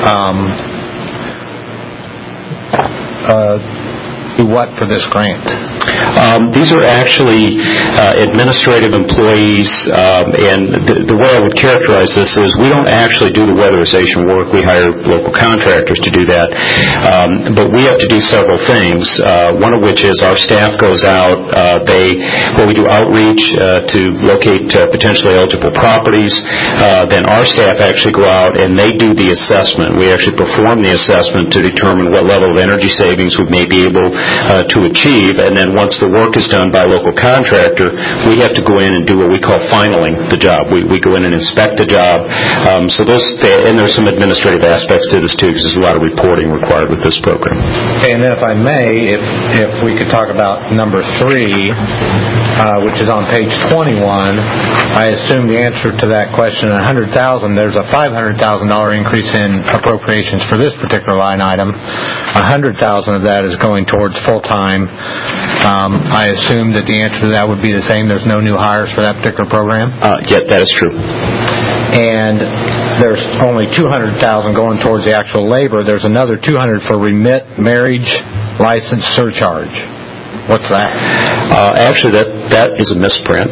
do what for this grant? These are actually administrative employees, and the way I would characterize this is we don't actually do the weatherization work. We hire local contractors to do that. But we have to do several things, one of which is our staff goes out. We do outreach to locate potentially eligible properties. Then our staff actually go out and they do the assessment. We actually perform the assessment to determine what level of energy savings we may be able to achieve. And then once the work is done by a local contractor, we have to go in and do what we call finaling the job. We go in and inspect the job. And there's some administrative aspects to this too, because there's a lot of reporting required with this program. And if I may, if we could talk about number 3, which is on page 21, I assume the answer to that question, $100,000, there's a $500,000 increase in appropriations for this particular line item. $100,000 of that is going towards full-time. I assume that the answer to that would be the same. There's no new hires for that particular program? Yeah, that is true. And there's only $200,000 going towards the actual labor. There's another $200,000 for remit marriage license surcharge. What's that? Actually, that is a misprint.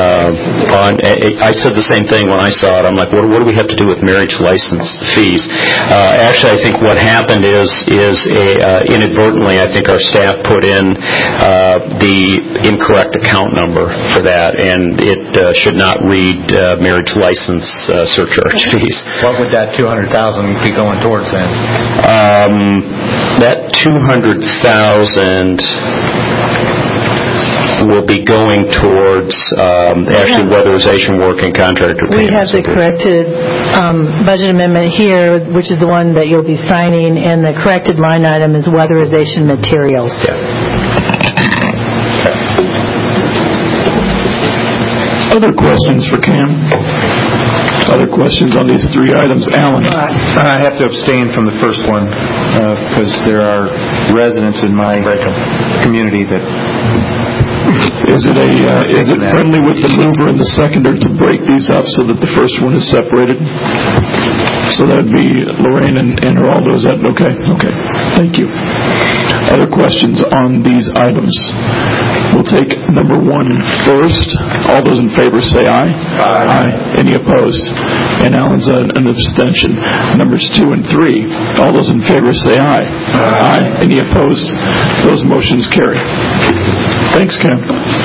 I said the same thing when I saw it. I'm like, what do we have to do with marriage license fees? Actually, I think what happened is inadvertently, I think our staff put in the incorrect account number for that, and it should not read marriage license surcharge fees. What would that $200,000 be going towards then? That $200,000 will be going towards actually weatherization work and contractor payments. We have the corrected budget amendment here, which is the one that you'll be signing, and the corrected line item is weatherization materials. Other questions for Cam? Other questions on these 3 items? Alan? I have to abstain from the first one because there are residents in my community that... Is it friendly with the mover and the seconder to break these up so that the first one is separated? So that would be Lorraine and Geraldo. Is that okay? Okay. Thank you. Other questions on these items? We'll take number 1 first. All those in favor say aye. Aye. Any opposed? And Alan's an abstention. Numbers 2 and 3. All those in favor say aye. Aye. Any opposed? Those motions carry. Thanks, Cam.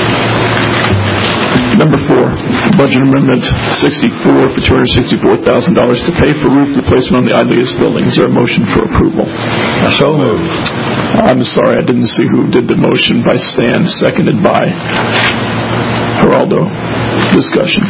Number 4, Budget Amendment 64 for $264,000 to pay for roof replacement on the Idleas building. Is there a motion for approval? So moved. I'm sorry, I didn't see who did the motion. By Stan, seconded by Geraldo. Discussion.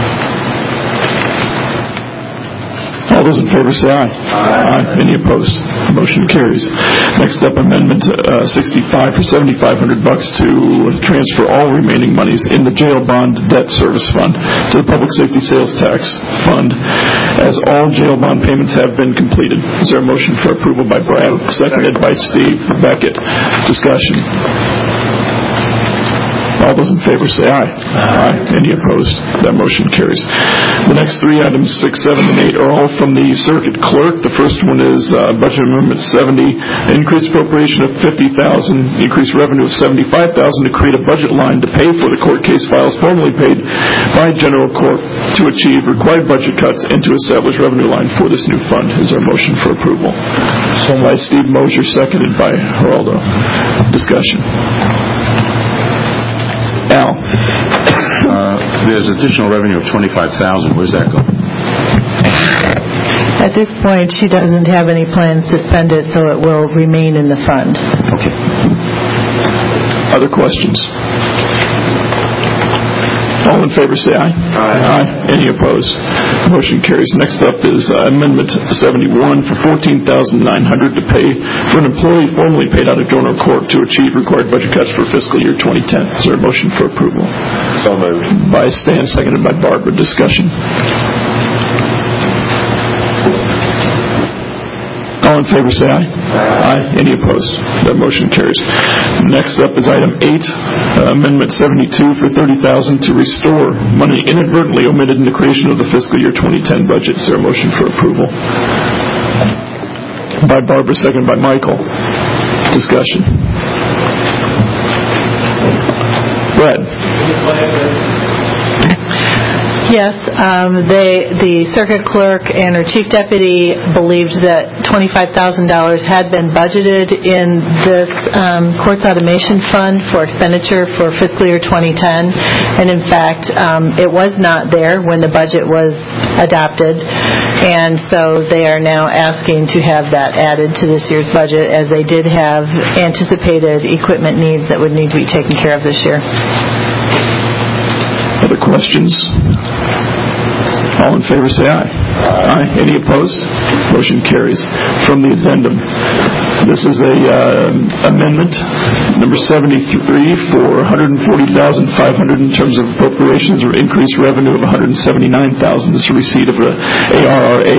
All those in favor say aye. Aye. Any opposed? Motion carries. Next up, Amendment 65 for $7,500 to transfer all remaining monies in the jail bond debt service fund to the Public Safety Sales Tax Fund, as all jail bond payments have been completed. Is there a motion for approval by Brad, seconded by Steve Beckett? Discussion. All those in favor say aye. Aye. Any opposed? That motion carries. The next 3 items, 6, 7, and 8, are all from the circuit clerk. The first one is Budget Amendment 70, increased appropriation of $50,000, increased revenue of $75,000 to create a budget line to pay for the court case files formerly paid by General Court to achieve required budget cuts and to establish revenue line for this new fund. Is there a motion for approval? So by Steve Mosier, seconded by Geraldo. Discussion. Al. There's additional revenue of $25,000. Where's that go? At this point, she doesn't have any plans to spend it, so it will remain in the fund. Okay. Other questions? All in favor say aye. Aye. Any opposed? Motion carries. Next up is Amendment 71 for $14,900 to pay for an employee formerly paid out of General Court to achieve required budget cuts for fiscal year 2010. Is there a motion for approval? So moved. By Stan, seconded by Barbara. Discussion. All in favor say aye. Aye. Any opposed? That motion carries. Next up is item 8, Amendment 72 for $30,000 to restore money inadvertently omitted in the creation of the fiscal year 2010 budget. Is there a motion for approval? By Barbara, seconded by Michael. Discussion. Brad? Yes, the circuit clerk and her chief deputy believed that $25,000 had been budgeted in this courts automation fund for expenditure for fiscal year 2010, and in fact, it was not there when the budget was adopted, and so they are now asking to have that added to this year's budget, as they did have anticipated equipment needs that would need to be taken care of this year. Other questions? All in favor say aye. Aye. Any opposed? Motion carries. From the addendum, this is a amendment number 73 for $140,500 in terms of appropriations or increased revenue of $179,000. This is a receipt of a ARRA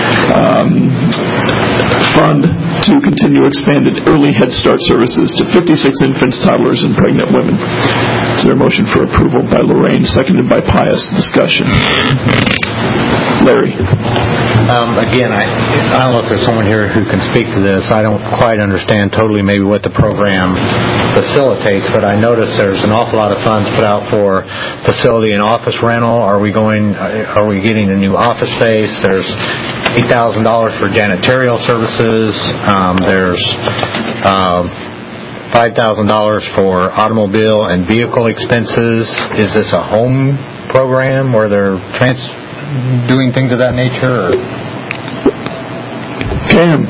fund to continue expanded early Head Start services to 56 infants, toddlers, and pregnant women. Is there a motion for approval by Lorraine, seconded by Pius? Discussion. Larry. Again, I don't know if there's someone here who can speak to this. I don't quite understand totally maybe what the program facilitates, but I noticed there's an awful lot of funds put out for facility and office rental. Are we getting a new office space? There's $8,000 for janitorial services. There's $5,000 for automobile and vehicle expenses. Is this a home program where they're doing things of that nature? Or? Cam.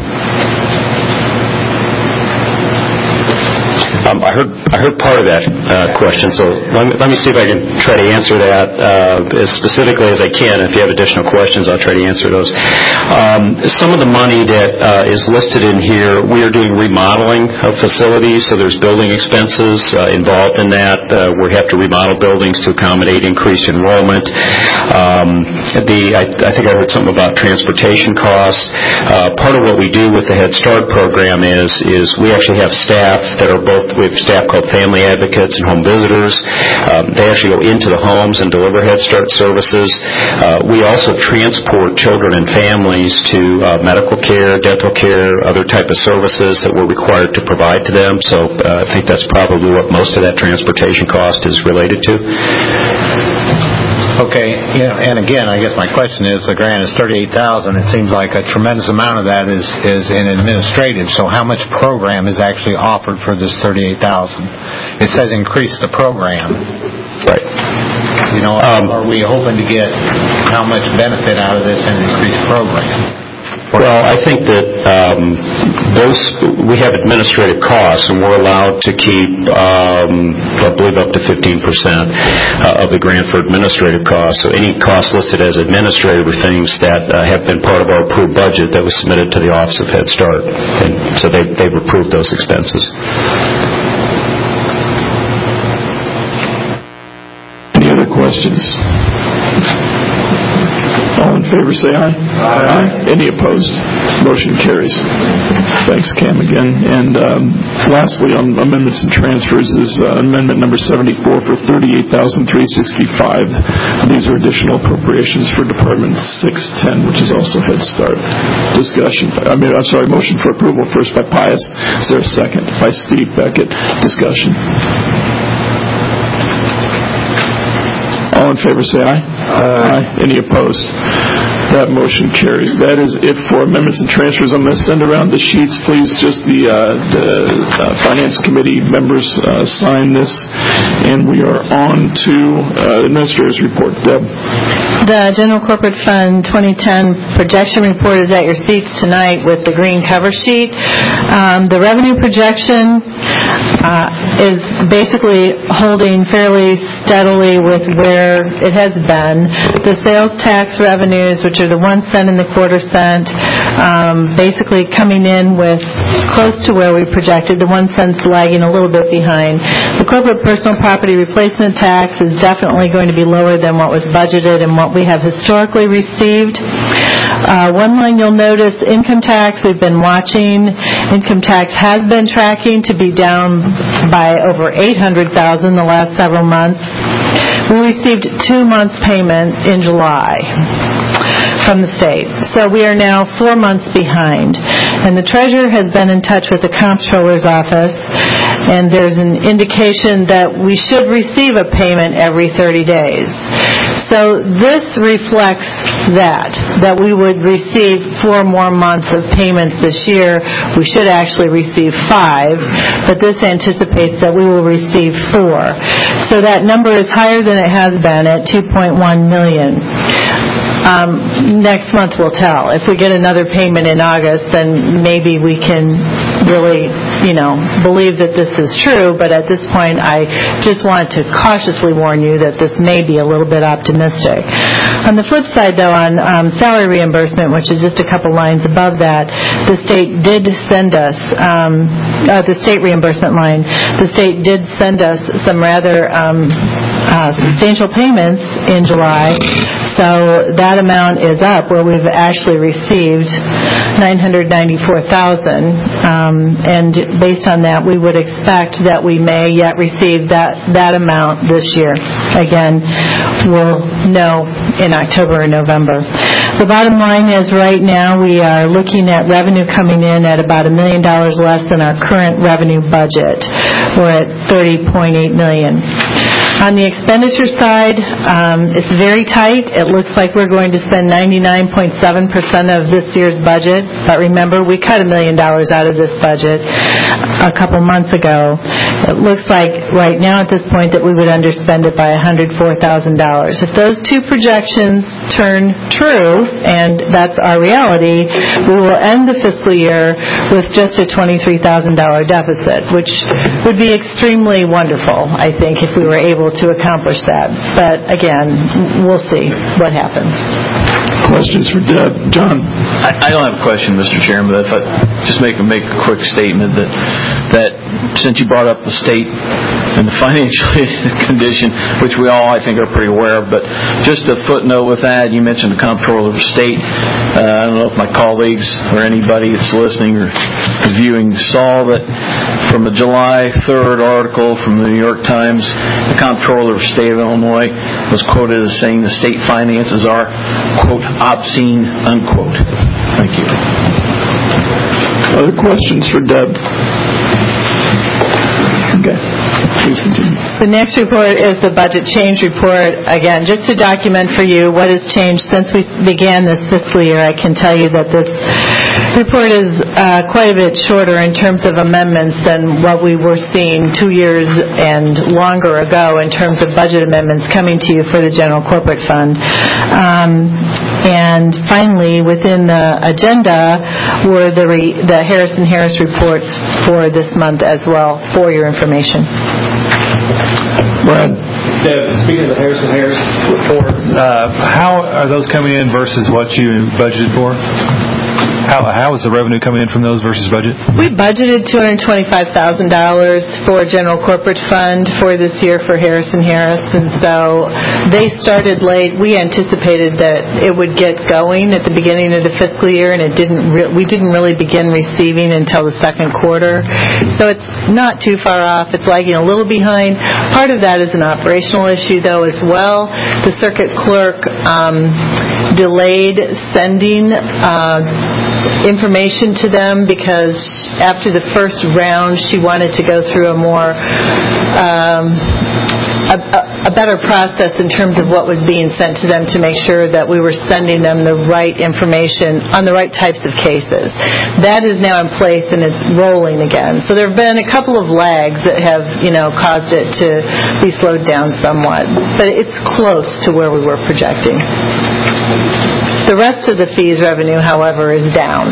I heard part of that question, so let me see if I can try to answer that as specifically as I can. If you have additional questions, I'll try to answer those. Some of the money that is listed in here, we are doing remodeling of facilities, so there's building expenses involved in that. We have to remodel buildings to accommodate increased enrollment. I think I heard something about transportation costs. Part of what we do with the Head Start program is we actually have staff that are we have staff called family advocates and home visitors. They actually go into the homes and deliver Head Start services. We also transport children and families to medical care, dental care, other type of services that we're required to provide to them. So I think that's probably what most of that transportation cost is related to. Okay, and again, I guess my question is, the grant is $38,000. It seems like a tremendous amount of that is in administrative. So how much program is actually offered for this $38,000? It says increase the program. Right. Are we hoping to get how much benefit out of this in an increased program? Well, I think that we have administrative costs, and we're allowed to keep, I believe, up to 15% of the grant for administrative costs. So any costs listed as administrative are things that have been part of our approved budget that was submitted to the Office of Head Start. And so they've approved those expenses. Any other questions? All in favor say aye. Aye. Any opposed? Motion carries. Thanks, Cam, again. And lastly, on amendments and transfers is amendment number 74 for $38,365. These are additional appropriations for Department 610, which is also Head Start. Discussion. Motion for approval first by Pius. Is there a second? By Steve Beckett. Discussion. All in favor say aye. Aye. Any opposed? That motion carries. That is it for amendments and transfers. I'm going to send around the sheets. Please, just the Finance Committee members sign this. And we are on to Administrator's Report. Deb. The General Corporate Fund 2010 projection report is at your seats tonight with the green cover sheet. The revenue projection is basically holding fairly steadily with where it has been. The sales tax revenues, which are the 1 cent and the quarter cent, basically coming in with close to where we projected. The 1 cent's lagging a little bit behind. The corporate personal property replacement tax is definitely going to be lower than what was budgeted and what we have historically received. One line you'll notice, income tax, we've been watching. Income tax has been tracking to be down by over $800,000 the last several months. We received 2 months' payment in July from the state. So we are now 4 months behind. And the treasurer has been in touch with the comptroller's office, and there's an indication that we should receive a payment every 30 days. So this reflects that we would receive 4 more months of payments this year. We should actually receive 5, but this anticipates that we will receive 4. So that number is higher than it has been at $2.1 million. Next month will tell. If we get another payment in August, then maybe we can really, believe that this is true, but at this point I just wanted to cautiously warn you that this may be a little bit optimistic. On the flip side, though, on salary reimbursement, which is just a couple lines above that, the state did send us, the state reimbursement line, the state did send us some rather substantial payments in July, so that amount is up, where we've actually received $994,000, and based on that, we would expect that we may yet receive that amount this year. Again, we'll know in October or November. The bottom line is right now we are looking at revenue coming in at about $1 million less than our current revenue budget. We're at $30.8 million. On the expenditure side, it's very tight. It looks like we're going to spend 99.7% of this year's budget, but remember, we cut $1 million out of this budget a couple months ago. It looks like right now at this point that we would underspend it by $104,000. If those two projections turn true, and that's our reality, we will end the fiscal year with just a $23,000 deficit, which would be extremely wonderful, I think, if we were able to accomplish that. But again, we'll see what happens. Questions for Deb? John? I don't have a question, Mr. Chairman, but if I just make a quick statement that since you brought up the state and the financial condition, which we all, I think, are pretty aware of, but just a footnote with that, you mentioned the Comptroller of State. I don't know if my colleagues or anybody that's listening or viewing saw that from a July 3rd article from the New York Times, the Comptroller of State of Illinois was quoted as saying the state finances are, quote, obscene, unquote. Thank you. Other questions for Deb? Okay. Please continue. The next report is the budget change report. Again, just to document for you what has changed since we began this fiscal year, I can tell you that this report is quite a bit shorter in terms of amendments than what we were seeing 2 years and longer ago in terms of budget amendments coming to you for the General Corporate Fund. And finally, within the agenda were the Harrison Harris reports for this month as well, for your information. Brad? Deb, speaking of the Harrison Harris reports, how are those coming in versus what you budgeted for? How is the revenue coming in from those versus budget? We budgeted $225,000 for General Corporate Fund for this year for Harrison Harris, and so they started late. We anticipated that it would get going at the beginning of the fiscal year, and we didn't really begin receiving until the second quarter. So it's not too far off. It's lagging a little behind. Part of that is an operational issue, though, as well. The circuit clerk delayed sending information to them because after the first round she wanted to go through a more a better process in terms of what was being sent to them to make sure that we were sending them the right information on the right types of cases. That is now in place and it's rolling again. So there have been a couple of lags that have, caused it to be slowed down somewhat. But it's close to where we were projecting. The rest of the fees revenue, however, is down.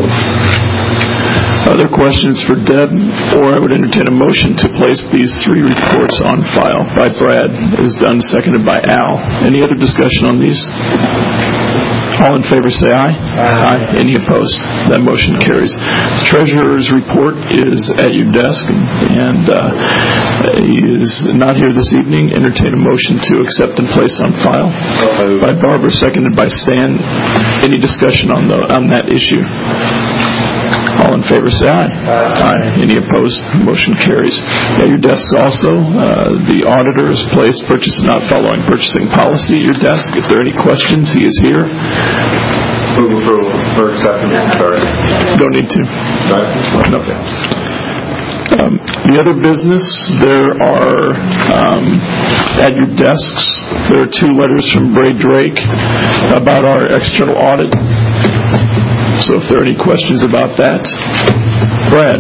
Other questions for Deb? Or I would entertain a motion to place these 3 reports on file by Brad, as done, seconded by Al. Any other discussion on these? All in favor say aye. Aye. Any opposed? That motion carries. The Treasurer's report is at your desk, and he is not here this evening. Entertain a motion to accept and place on file by Barbara, seconded by Stan. Any discussion on that issue? All in favor say aye. Aye. Any opposed? Motion carries. At your desk also, the auditor has placed purchase not following purchasing policy at your desk. If there are any questions, he is here. Move approval for acceptance. Don't need to. No. The other business, there are, at your desks, there are 2 letters from Bray Drake about our external audit. So if there are any questions about that, Brad.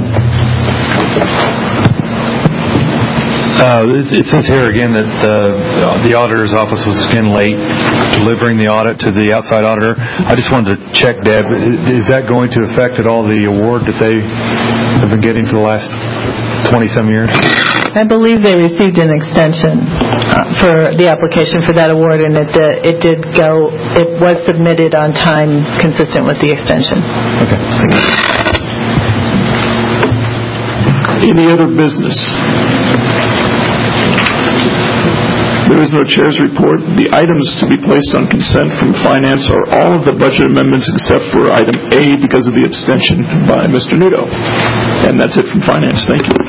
It says here again that the auditor's office was again late delivering the audit to the outside auditor. I just wanted to check, Deb, is that going to affect at all the award that they have been getting for the last 20-some years? I believe they received an extension for the application for that award, and it was submitted on time consistent with the extension. Okay. Thank you. Any other business? There is no chair's report. The items to be placed on consent from finance are all of the budget amendments except for item A because of the abstention by Mr. Nudo. And that's it from finance. Thank you.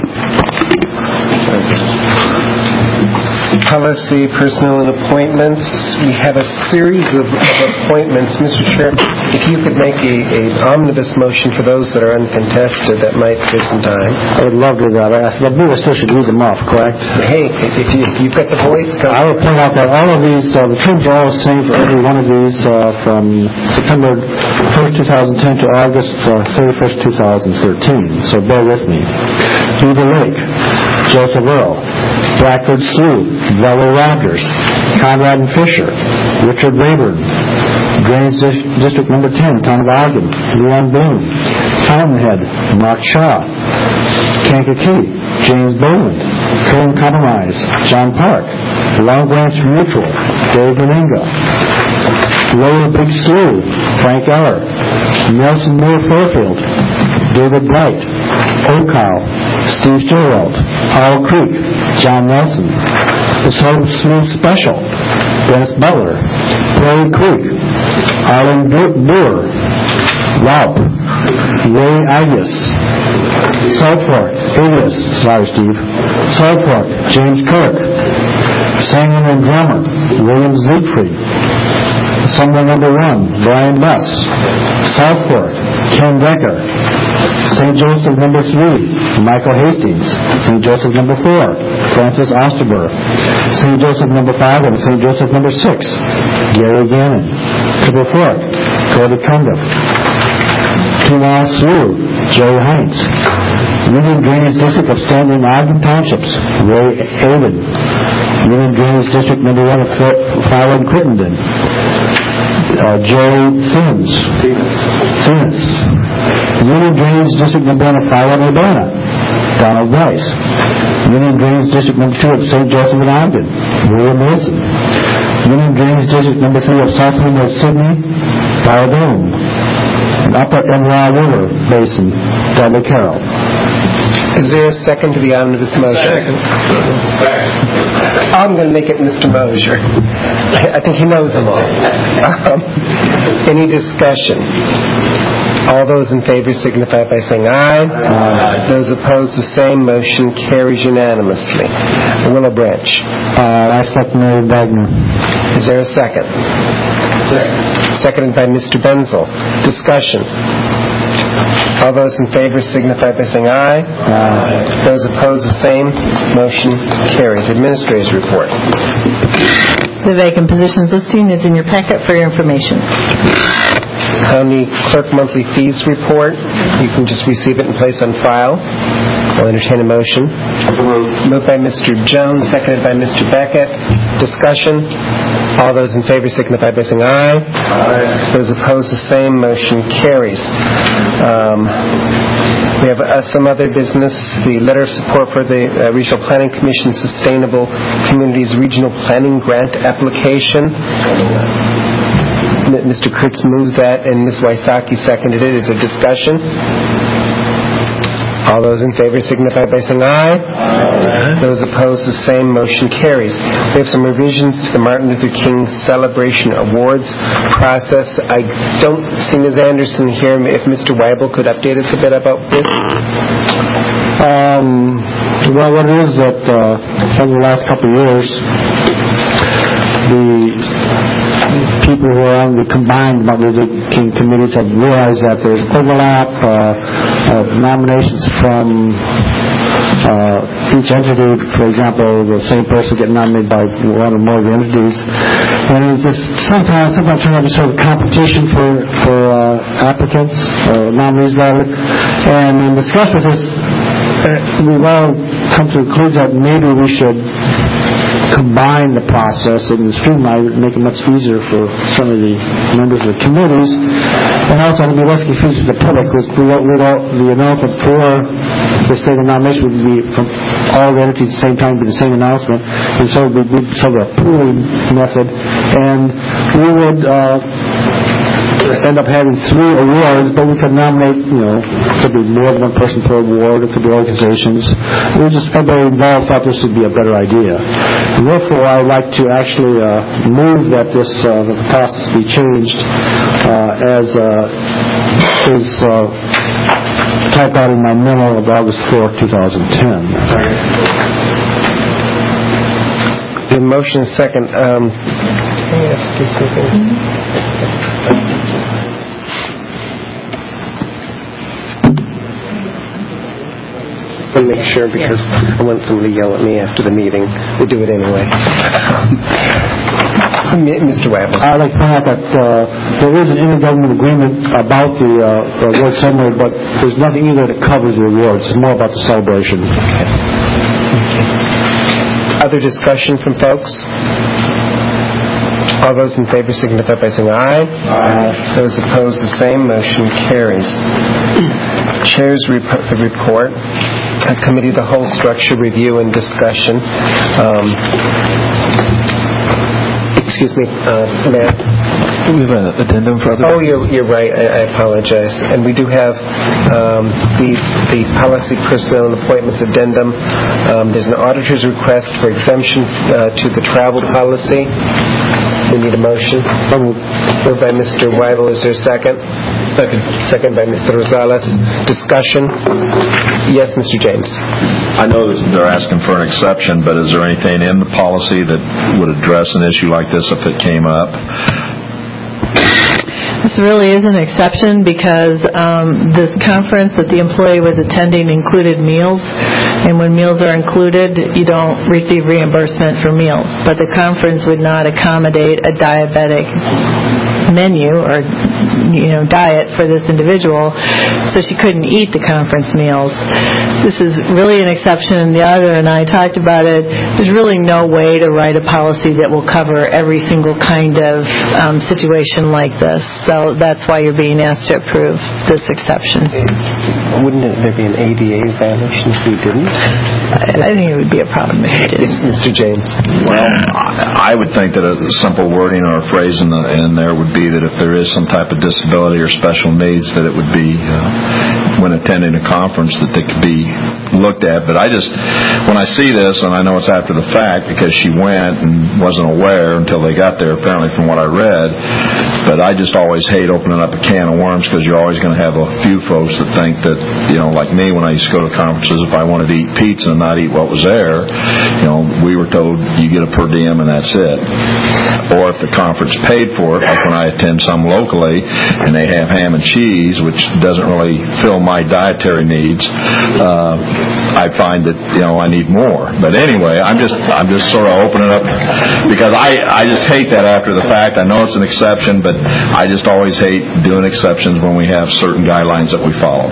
Policy, personnel, and appointments. We have a series of appointments. Mr. Chair, if you could make an omnibus motion for those that are uncontested, that might save some time. I would love to do that. I believe I still should read them off, correct? Hey, if you've got the voice, go. I will point out that all of these, the terms are all the same for every one of these from September 1st, 2010 to August 31st, 2013. So bear with me. Beaver Lake, Joseph Earl, Blackford Slough, Valley Raptors, Conrad and Fisher, Richard Rayburn, Drainage District Number 10, Town of Ogden, Leon Bloom, Fountainhead, Mark Shaw, Kankakee, James Boland, Kern Compromise, John Park, Long Branch Mutual, Dave Meninga, Lower Big Slough, Frank Eller, Nelson Moore Fairfield, David Bright, Oakhow, Steve Sturwald, Owl Creek, John Nelson, the Slough Special, Dennis Butler, Prairie Creek, Arlen Brewer, Raup, Ray Agus, Salt Fork, Salt Fork, James Kirk, Sanger and Drummer, William Siegfried, Sumner Number 1, Brian Buss, South Fork, Ken Decker, St. Joseph Number 3, Michael Hastings, St. Joseph Number 4, Francis Osterberg, St. Joseph Number 5 and St. Joseph Number 6, Gary Gannon, Triple Fork, Cody Cundiff, Pinal Slough, Jerry Heinz, Union Drainage District of Stanton Ogden Townships, Ray Aiden, Union Drainage District Number 1 of Fallon Crittenden, Jerry Finns, Union Drainage District Number 1 of Fallon, Urbana, Donald Rice, Union Drainage District Number 2 of St. Joseph and Ogden, William Wilson, Union Drainage District Number 3 of South Winwood, Sydney, Paradome, and Upper Enra River Basin, Dudley Carroll. Is there a second to the omnibus motion? Second. I'm going to make it Mr. Mosier. I think he knows them all. Any discussion? All those in favor signify by saying aye. Aye. Those opposed, the same. Motion carries unanimously. Willow Branch. I second Mary Wagner. Is there a second? Second. Seconded by Mr. Benzel. Discussion. All those in favor signify by saying aye. Aye. Those opposed, the same. Motion carries. Administrator's report. The vacant positions listing is in your packet for your information. County Clerk Monthly Fees Report. You can just receive it and place on file. I'll entertain a motion. Moved by Mr. Jones, seconded by Mr. Beckett. Discussion. All those in favor signify by saying aye. Aye. Those opposed, the same. Motion carries. We have some other business. The letter of support for the Regional Planning Commission Sustainable Communities Regional Planning Grant application. Mr. Kurtz moved that, and Ms. Wysocki seconded it. Is there discussion? All those in favor signify by saying aye. Aye. Those opposed, the same. Motion carries. We have some revisions to the Martin Luther King Celebration Awards process. I don't see Ms. Anderson here. If Mr. Weibel could update us a bit about this. Well, what it is that over the last couple of years, the people who are on the combined Martin Luther King committees have realized that there's overlap of nominations from each entity, for example, the same person get nominated by one or more of the entities. And it's just sometimes turns out to be sort of competition for applicants, nominees rather. And in discussion with this, we've all come to the conclusion that maybe we should combine the process and streamline it, make it much easier for some of the members of the committees, and also to be less confused with the public, because the announcement for, say, the nomination would be from all the entities at the same time, would be the same announcement, and so it would be sort of a pooling method, and we would end up having 3 awards, but we could nominate, it could be more than one person per award, it could be organizations. Everybody involved thought this would be a better idea. And therefore, I'd like to actually move that the process be changed as is typed out in my memo of August 4, 2010. The motion is second. To make sure, because I want somebody to yell at me after the meeting. We'll do it anyway. Mr. Waffle. I'd like to point out that there is an intergovernmental agreement about the award ceremony, but there's nothing in there that covers the awards. It's more about the celebration. Other discussion from folks? All those in favor signify by saying aye. Aye. Those opposed, the same. Motion carries. Chair's report. Committee of the Whole structure review and discussion. Excuse me, Matt. We have an addendum for other. Oh, you're right. I apologize. And we do have the policy, personnel, and appointments addendum. There's an auditor's request for exemption to the travel policy. We need a motion. Moved by Mr. Weibel. Is there a second? Second by Mr. Rosales. Discussion? Yes, Mr. James. I know that they're asking for an exception, but is there anything in the policy that would address an issue like this if it came up? This really is an exception because this conference that the employee was attending included meals, and when meals are included, you don't receive reimbursement for meals. But the conference would not accommodate a diabetic menu or diet for this individual, so she couldn't eat the conference meals. This is really an exception. The auditor and I talked about it. There's really no way to write a policy that will cover every single kind of situation like this. So that's why you're being asked to approve this exception. Wouldn't there be an ADA violation if we didn't? I think it would be a problem if you didn't. Mr. James. Well, I would think that a simple wording or a phrase in there would be that if there is some type of disability or special needs, that it would be, when attending a conference, that they could be looked at. But when I see this, and I know it's after the fact because she went and wasn't aware until they got there, apparently from what I read, but I just always hate opening up a can of worms because you're always going to have a few folks that think that, like me when I used to go to conferences, if I wanted to eat pizza and not eat what was there, we were told you get a per diem and that's it. Or if the conference paid for it, like when I attend some locally and they have ham and cheese, which doesn't really fill my dietary needs, I find that I need more. But anyway, I'm just sort of opening up because I just hate that after the fact. I know it's an exception, but I just always hate doing exceptions when we have certain guidelines that we follow.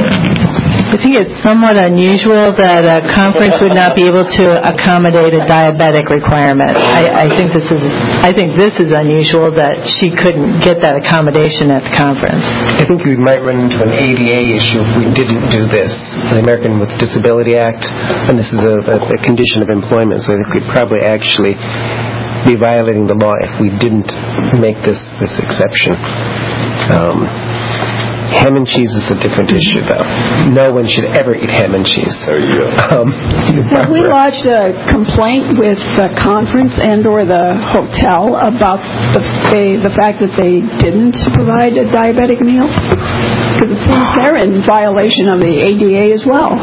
I think it's somewhat unusual that a conference would not be able to accommodate a diabetic requirement. I think this is unusual that she couldn't get that accommodation at the conference. I think we might run into an ADA issue if we didn't do this. The American with Disability Act, and this is a condition of employment, so I think we'd probably actually be violating the law if we didn't make this exception. Ham and cheese is a different issue, though. No one should ever eat ham and cheese. There you go. Have we lodged a complaint with the conference and or the hotel about the fact that they didn't provide a diabetic meal? Because it seems they're in violation of the ADA as well.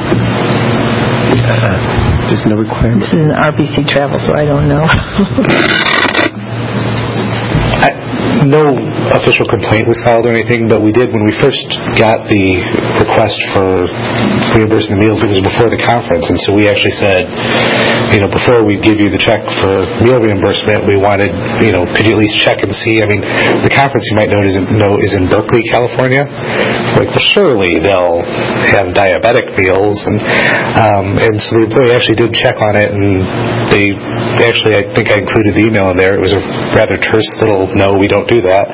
There's no requirement. This is an RBC travel, so I don't know. No official complaint was filed or anything, but we did, when we first got the request for reimbursing the meals, it was before the conference, and so we actually said, before we give you the check for meal reimbursement, we wanted, could you at least check and see? I mean, the conference, you might know, is in Berkeley, California. Well, surely they'll have diabetic meals, and so the employee actually did check on it, and they actually, I think I included the email in there. It was a rather terse little, no, we don't do that.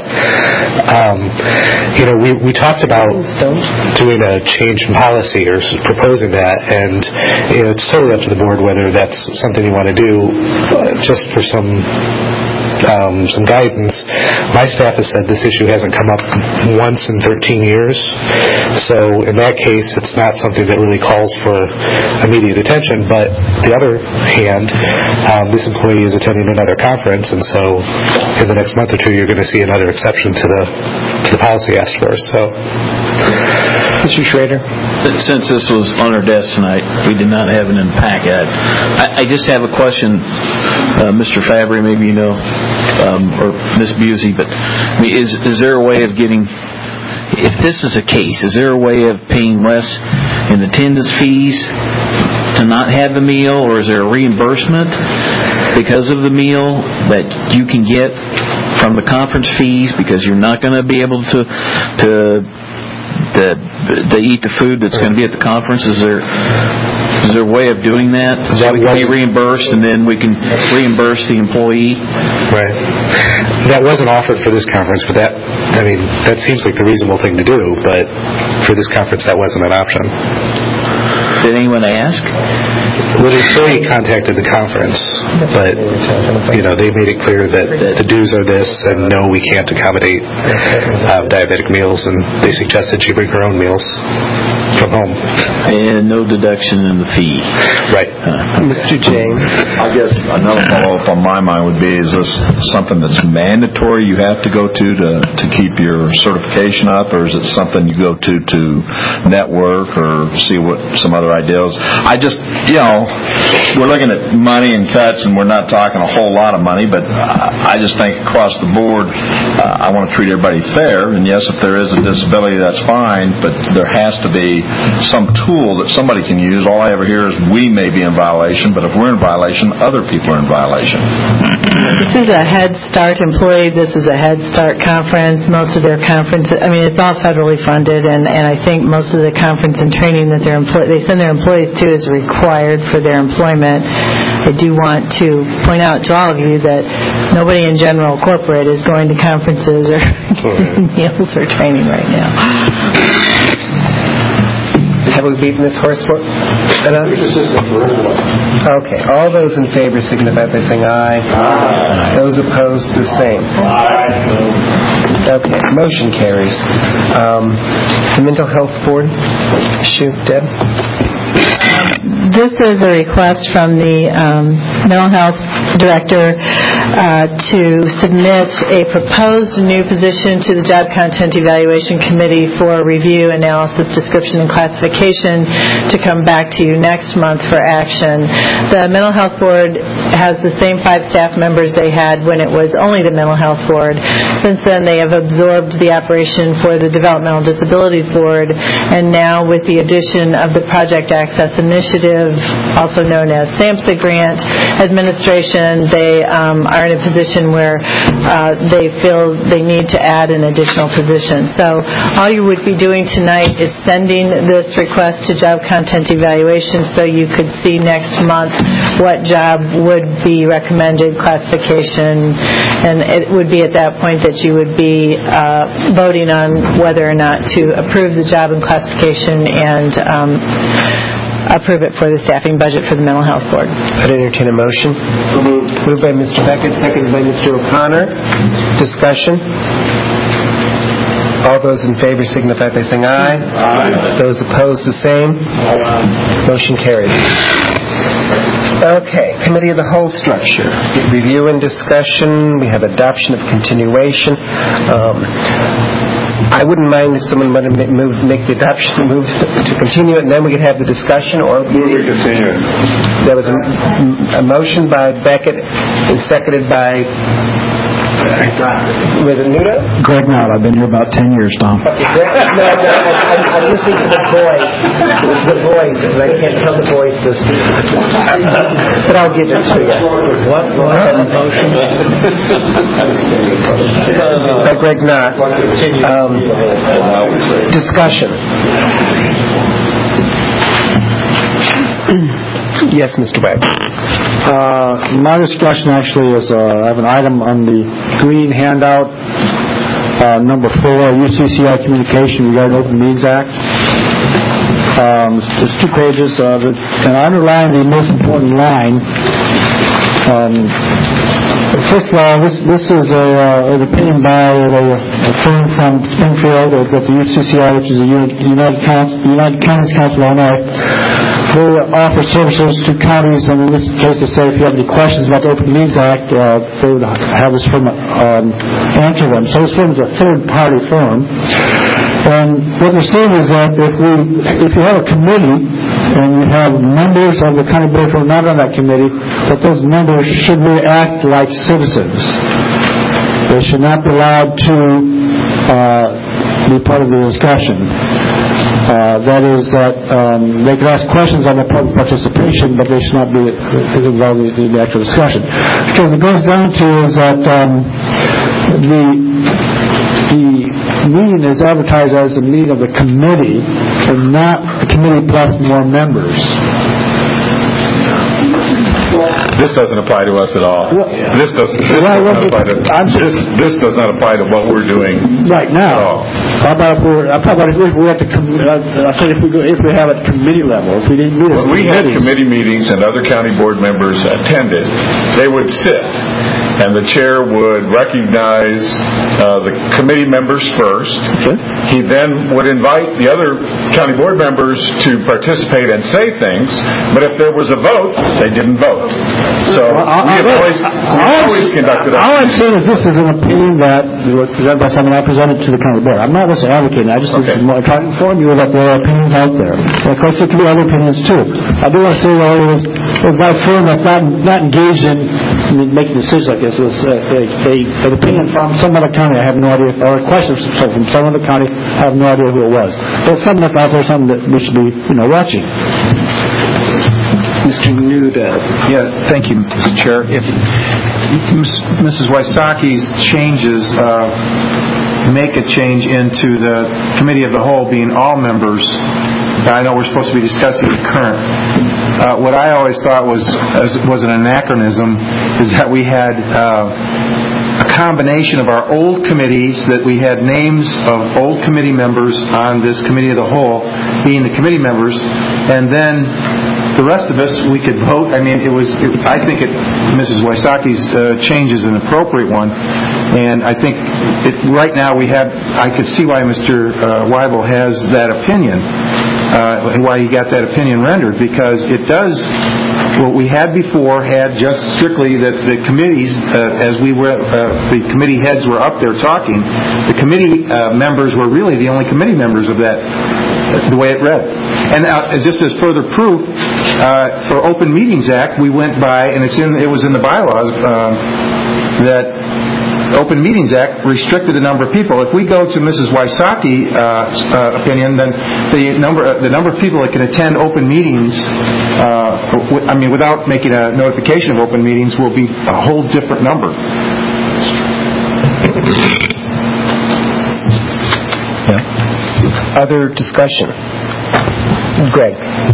We talked about doing a change in policy or proposing that, and it's totally up to the board whether that's something you want to do. Just for some guidance, my staff has said this issue hasn't come up once in 13 years. So in that case, it's not something that really calls for immediate attention. But the other hand, this employee is attending another conference, and so in the next month or two, you're going to see another exception to the policy asked for. So, Mr. Schrader. Since this was on our desk tonight, we did not have it in the packet. I just have a question, Mr. Fabry, maybe you know, or Ms. Busey, but I mean, is there a way of getting, if this is a case, is there a way of paying less in attendance fees to not have the meal, or is there a reimbursement because of the meal that you can get from the conference fees because you're not going to be able to eat the food that's going to be at the conference? Is there a way of doing that so we can be reimbursed and then we can reimburse the employee? Right. That wasn't offered for this conference, but that seems like the reasonable thing to do, but for this conference that wasn't an option. Did anyone ask? Well, the employee contacted the conference, but they made it clear that the dues are this, and no, we can't accommodate diabetic meals, and they suggested she bring her own meals from home. And no deduction in the fee. Right. Mr. James. I guess another follow-up on my mind would be, is this something that's mandatory you have to go to keep your certification up, or is it something you go to network or see what some other ideas? I just, we're looking at money and cuts, and we're not talking a whole lot of money, but I just think across the board, I want to treat everybody fair, and yes, if there is a disability, that's fine, but there has to be some tool that somebody can use. All I ever hear is we may be in violation, but if we're in violation, other people are in violation. This is a Head Start employee. This is a Head Start conference. Most of their conferences, it's all federally funded, and I think most of the conference and training that they send their employees to is required for their employment. I do want to point out to all of you that nobody in general corporate is going to conferences or meals or training right now. Have we beaten this horse enough? Okay. All those in favor signify by saying aye. Aye. Those opposed, the same. Aye. Okay. Motion carries. The Mental Health Board. Shoot, Deb. This is a request from the mental health director to submit a proposed new position to the Job Content Evaluation Committee for review, analysis, description, and classification to come back to you next month for action. The Mental Health Board has the same 5 staff members they had when it was only the Mental Health Board. Since then, they have absorbed the operation for the Developmental Disabilities Board, and now with the addition of the Project Access Initiative, also known as SAMHSA grant administration, they are in a position where they feel they need to add an additional position. So all you would be doing tonight is sending this request to Job Content Evaluation so you could see next month what job would be recommended, classification, and it would be at that point that you would be voting on whether or not to approve the job and classification and approve it for the staffing budget for the Mental Health Board. I'd entertain a motion. Moved by Mr. Beckett, seconded by Mr. O'Connor. Discussion. All those in favor signify by saying aye. Aye. Those opposed, the same. Motion carries. Okay, Committee of the Whole structure. Review and discussion. We have adoption of continuation. I wouldn't mind if someone might make the adoption, move to continue it, and then we could have the discussion, or move to continue it. There was a motion by Beckett and seconded by Was it Nuda? Greg Knott. I've been here about 10 years, Tom. Okay, Greg. No, I'm listening to the voice. The voice, and I can't tell the voices. But I'll give it to you. What motion? By Greg Knott. Discussion. Yes, Mr. Webb. My discussion actually is, I have an item on the green handout, number 4, UCCI communication regarding Open Meetings Act. There's 2 pages of it, and I underline the most important line. First of all, this is an opinion by a firm from Springfield at the UCCI, which is the United Counties Council of Illinois. They offer services to counties, and in this case, to say if you have any questions about the Open Meetings Act, they would have this firm answer them. So this firm is a third-party firm. And what they're saying is that if you have a committee and you have members of the county board who are not on that committee, that those members should really act like citizens. They should not be allowed to be part of the discussion. That is that they can ask questions on the public participation, but they should not be involved in the actual discussion. Because it goes down to is that the meeting is advertised as a meeting of the committee and not the committee plus more members. This doesn't apply to us at all. This does not apply to what we're doing right now. How about if we have to? If we have at committee level, if we didn't meet. When we had committee meetings and other county board members attended, they would sit, and the chair would recognize the committee members first. Okay. He then would invite the other county board members to participate and say things, but if there was a vote, they didn't vote. So we always conducted all I'm saying is this is an opinion that was presented by someone I presented to the county board. I'm not necessarily advocating. I just trying to inform you that there are opinions out there. And of course, there could be other opinions too. I do want to say that it was by a firm that's not engaged in making decisions like this. It was an opinion from some other county. I have no idea, or a question from some other county. I have no idea who it was. But something that's out there, something that we should be, watching. Mr. Nuda. Yeah, thank you, Mr. Chair. If Mrs. Wysocki's changes make a change into the committee of the whole being all members, I know we're supposed to be discussing the current. What I always thought was an anachronism is that we had a combination of our old committees, that we had names of old committee members on this committee of the whole being the committee members, and then the rest of us, we could vote. I mean, I think Mrs. Wysocki's change is an appropriate one, and I think right now I could see why Mr. Weibel has that opinion, why he got that opinion rendered, because it does. What we had before had just strictly that the committees, as we were, the committee heads were up there talking, the committee members were really the only committee members of that, the way it read. And just as further proof, for Open Meetings Act, we went by, and it was in the bylaws, that Open Meetings Act restricted the number of people. If we go to Mrs. Wysocki's opinion, then the number of people that can attend open meetings, without making a notification of open meetings, will be a whole different number. Yeah. Other discussion? Greg.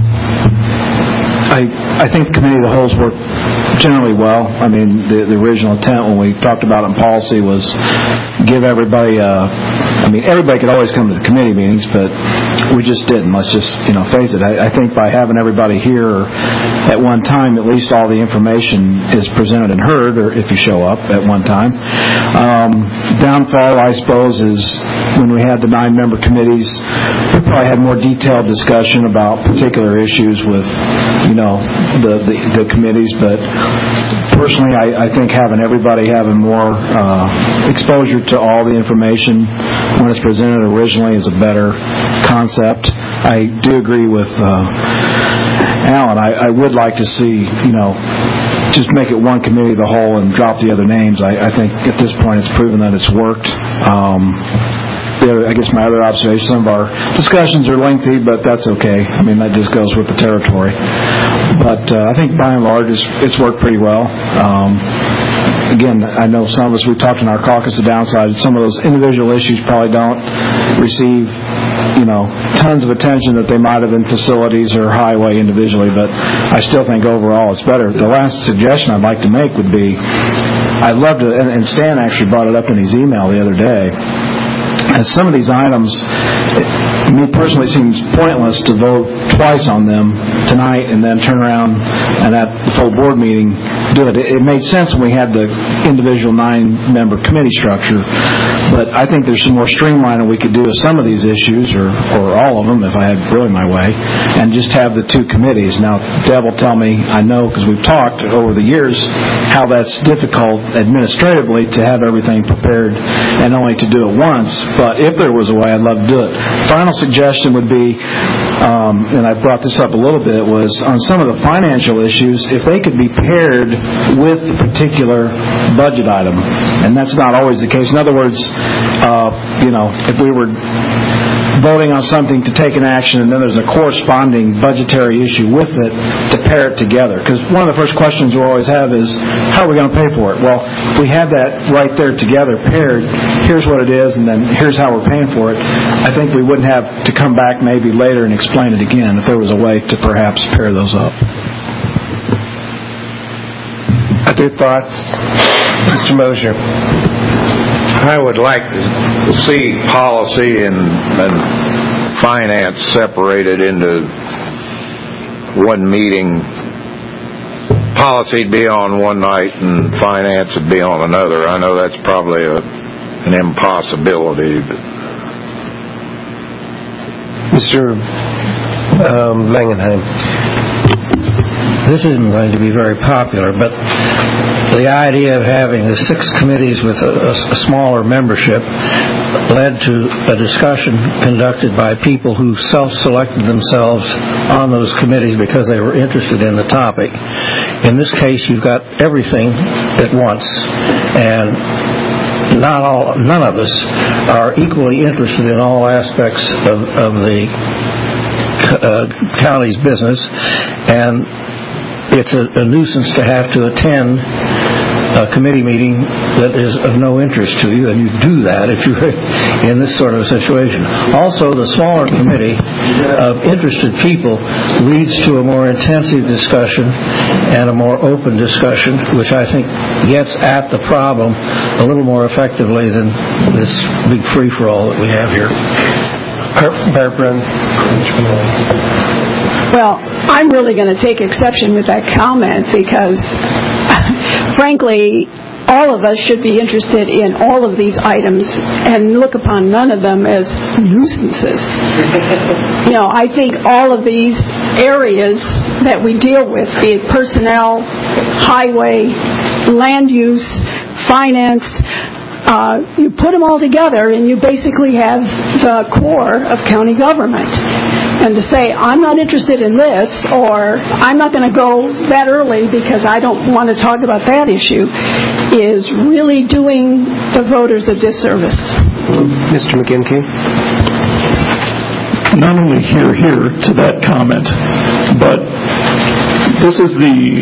I think the committee of the wholes worked generally well. I mean, the original intent when we talked about it in policy was give everybody everybody could always come to the committee meetings, but we just didn't. Let's just, face it. I think by having everybody here at one time, at least all the information is presented and heard, or if you show up at one time. Downfall, I suppose, is when we had the 9-member committees, we probably had more detailed discussion about particular issues with, the committees, but personally, I think having everybody having more exposure to all the information when it's presented originally is a better concept. I do agree with Alan. I would like to see, just make it one committee of the whole and drop the other names. I think at this point it's proven that it's worked. I guess my other observation, some of our discussions are lengthy, but that's okay. I mean, that just goes with the territory. But I think by and large it's worked pretty well. Again, I know some of us, we've talked in our caucus the downside, some of those individual issues probably don't receive tons of attention that they might have in facilities or highway individually, but I still think overall it's better. The last suggestion I'd like to make would be, I'd love to, and Stan actually brought it up in his email the other day, as some of these items, me personally, it seems pointless to vote twice on them tonight and then turn around and at the full board meeting do it. It made sense when we had the individual 9-member committee structure, but I think there's some more streamlining we could do with some of these issues, or all of them if I had really my way, and just have the 2 committees. Now, Deb will tell me, I know because we've talked over the years, how that's difficult administratively to have everything prepared and only to do it once, but if there was a way, I'd love to do it. Final suggestion would be, and I brought this up a little bit, was on some of the financial issues, if they could be paired with the particular budget item, and that's not always the case. In other words, if we were voting on something to take an action and then there's a corresponding budgetary issue with it, to pair it together. Because one of the first questions we always have is, how are we going to pay for it? Well, if we have that right there together, paired, here's what it is, and then here's how we're paying for it, I think we wouldn't have to come back maybe later and explain it again if there was a way to perhaps pair those up. Other thoughts? Mr. Mosier. I would like to see policy and finance separated into one meeting. Policy would be on one night and finance would be on another. I know that's probably an impossibility. But Mr. Langenheim. This isn't going to be very popular, but the idea of having the 6 committees with a smaller membership led to a discussion conducted by people who self-selected themselves on those committees because they were interested in the topic. In this case, you've got everything at once, and none of us are equally interested in all aspects of the county's business, and it's a nuisance to have to attend a committee meeting that is of no interest to you, and you do that if you're in this sort of a situation. Also, the smaller committee of interested people leads to a more intensive discussion and a more open discussion, which I think gets at the problem a little more effectively than this big free-for-all that we have here. Barbara. Well, I'm really going to take exception with that comment because, frankly, all of us should be interested in all of these items and look upon none of them as nuisances. I think all of these areas that we deal with, be it personnel, highway, land use, finance, you put them all together and you basically have the core of county government. And to say, I'm not interested in this, or I'm not going to go that early because I don't want to talk about that issue, is really doing the voters a disservice. Mr. McGinty? Not only here to that comment, but this is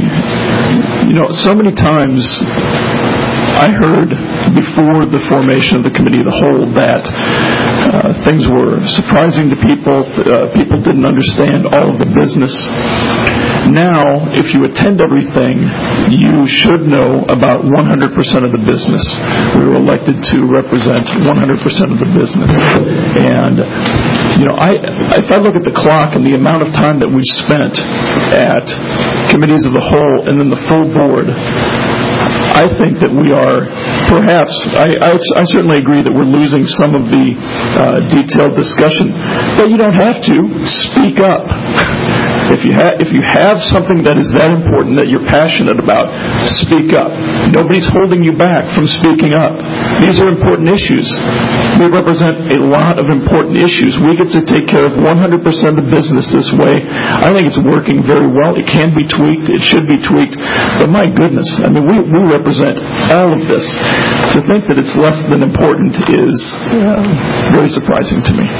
so many times I heard before the formation of the Committee of the Whole that things were surprising to people. People didn't understand all of the business. Now, if you attend everything, you should know about 100% of the business. We were elected to represent 100% of the business. And, if I look at the clock and the amount of time that we've spent at Committees of the Whole and then the full board, I think that we are perhaps, I certainly agree that we're losing some of the detailed discussion, but you don't have to. Speak up. If you have something that is that important that you're passionate about, speak up. Nobody's holding you back from speaking up. These are important issues. We represent a lot of important issues. We get to take care of 100% of the business this way. I think it's working very well. It can be tweaked. It should be tweaked. But my goodness, I mean, we represent all of this. To think that it's less than important is very surprising to me.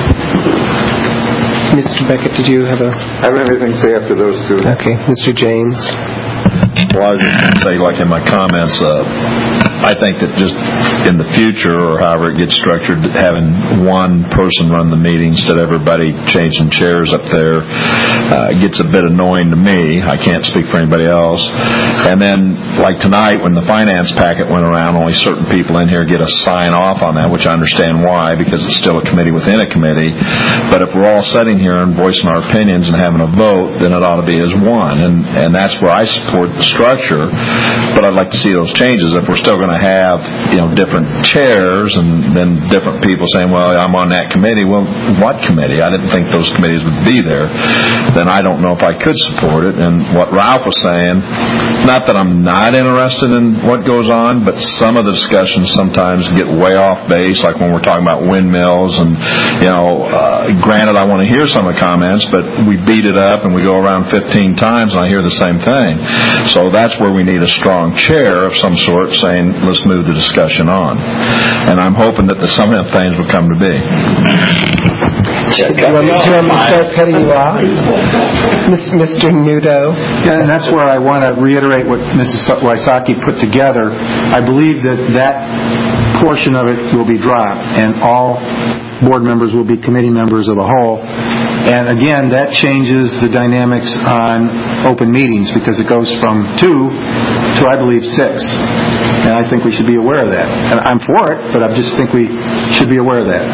Mr. Beckett, did you have a... I don't have anything to say after those two. Okay. Mr. James? Well, I was going to say, like in my comments, I think that just in the future, or however it gets structured, having one person run the meeting instead of everybody changing chairs up there gets a bit annoying to me. I can't speak for anybody else. And then, like tonight, when the finance packet went around, only certain people in here get a sign off on that, which I understand why, because it's still a committee within a committee. But if we're all sitting here and voicing our opinions and having a vote, then it ought to be as one. And that's where I support the structure. But I'd like to see those changes. If we're still going to have, different chairs and then different people saying, well, I'm on that committee. Well, what committee? I didn't think those committees would be there. Then I don't know if I could support it. And what Ralph was saying, not that I'm not interested in what goes on, but some of the discussions sometimes get way off base, like when we're talking about windmills and, granted I want to hear some of the comments, but we beat it up and we go around 15 times and I hear the same thing. So that's where we need a strong chair of some sort saying, let's move the discussion on. And I'm hoping that some of them things will come to be. Do you want me to start cutting you off? Mr. Nudo? Yeah, and that's where I want to reiterate what Mrs. Wysocki put together. I believe that portion of it will be dropped, and all board members will be committee members of the whole. And again, that changes the dynamics on open meetings because it goes from 2 to, I believe, 6. And I think we should be aware of that. And I'm for it, but I just think we should be aware of that.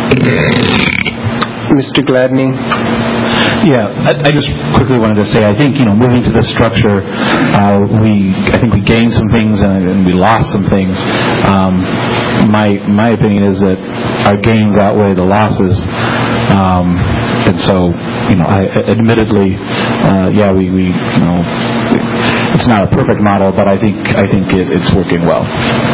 Mr. Gladney? Yeah, I just quickly wanted to say, I think, moving to this structure, I think we gained some things and we lost some things. My opinion is that our gains outweigh the losses. And so, admittedly, it's not a perfect model, but I think it's working well.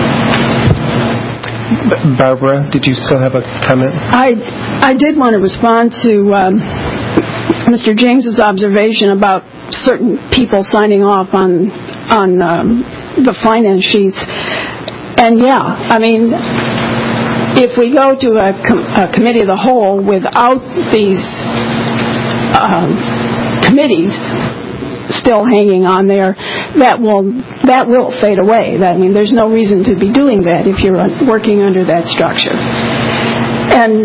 Barbara, did you still have a comment? I did want to respond to Mr. James's observation about certain people signing off on the finance sheets. And if we go to a committee of the whole without these committees still hanging on there, that will fade away. There's no reason to be doing that if you're working under that structure. And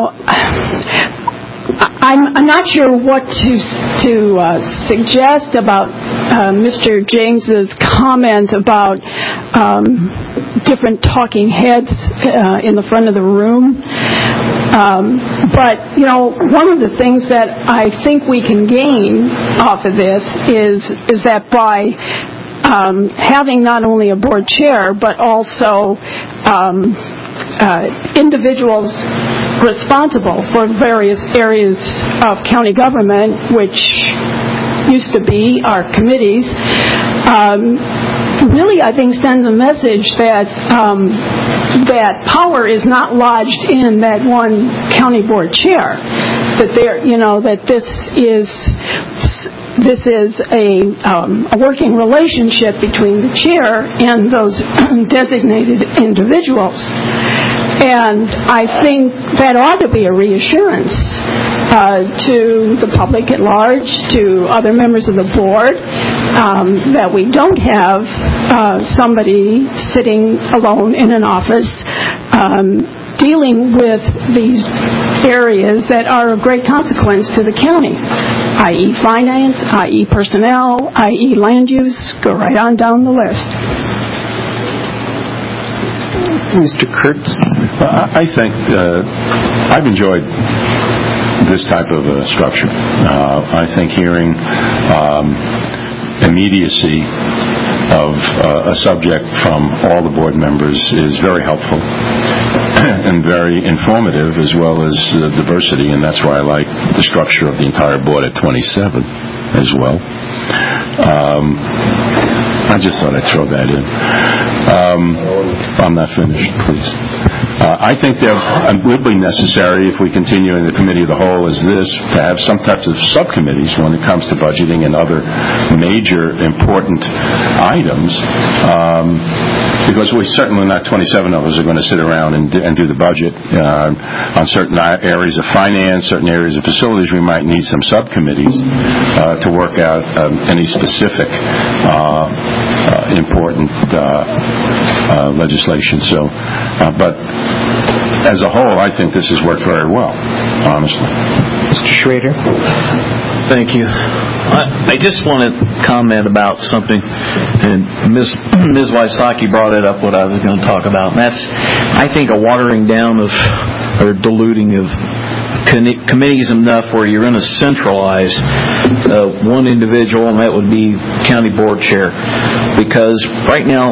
I'm not sure what to suggest about Mr. James's comment about different talking heads in the front of the room. But one of the things that I think we can gain off of this is that by having not only a board chair but also individuals responsible for various areas of county government, which used to be our committees, really I think sends a message that power is not lodged in that one county board chair. That this is a working relationship between the chair and those designated individuals. And I think that ought to be a reassurance to the public at large, to other members of the board, that we don't have somebody sitting alone in an office dealing with these areas that are of great consequence to the county, i.e. finance, i.e. personnel, i.e. land use. Go right on down the list. Mr. Kurtz? I think I've enjoyed this type of structure. I think hearing immediacy of a subject from all the board members is very helpful and very informative, as well as diversity, and that's why I like the structure of the entire board at 27. as well. I just thought I'd throw that in. I'm not finished, please. I think there will be necessary, if we continue in the committee of the whole as this, to have some types of subcommittees when it comes to budgeting and other major important items, because we certainly not 27 of us are going to sit around and do the budget. On certain areas of finance, certain areas of facilities, we might need some subcommittees to work out any specific important legislation. So, but as a whole, I think this has worked very well, honestly. Mr. Schrader? Thank you. I just want to comment about something, and Ms. Wysocki brought it up, what I was going to talk about, and that's, I think, a watering down of, or diluting of committees enough where you're going to centralize one individual, and that would be county board chair, because right now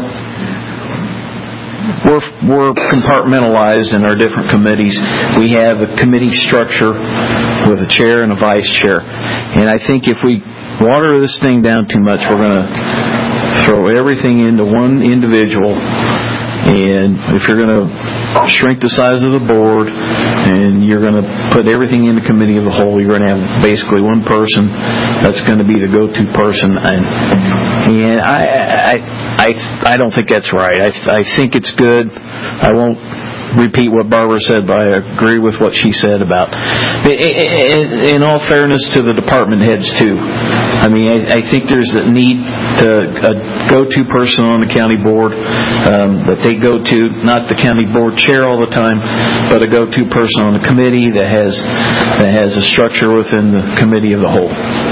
we're compartmentalized in our different committees. We have a committee structure with a chair and a vice chair, and I think if we water this thing down too much, we're going to throw everything into one individual. And if you're going to shrink the size of the board and you're going to put everything in the committee of the whole, you're going to have basically one person that's going to be the go-to person. And I don't think that's right. I think it's good. I won't repeat what Barbara said, but I agree with what she said about, in all fairness to the department heads too. I mean, I think there's a need to a go-to person on the county board that they go to, not the county board chair all the time, but a go-to person on the committee that has a structure within the committee of the whole.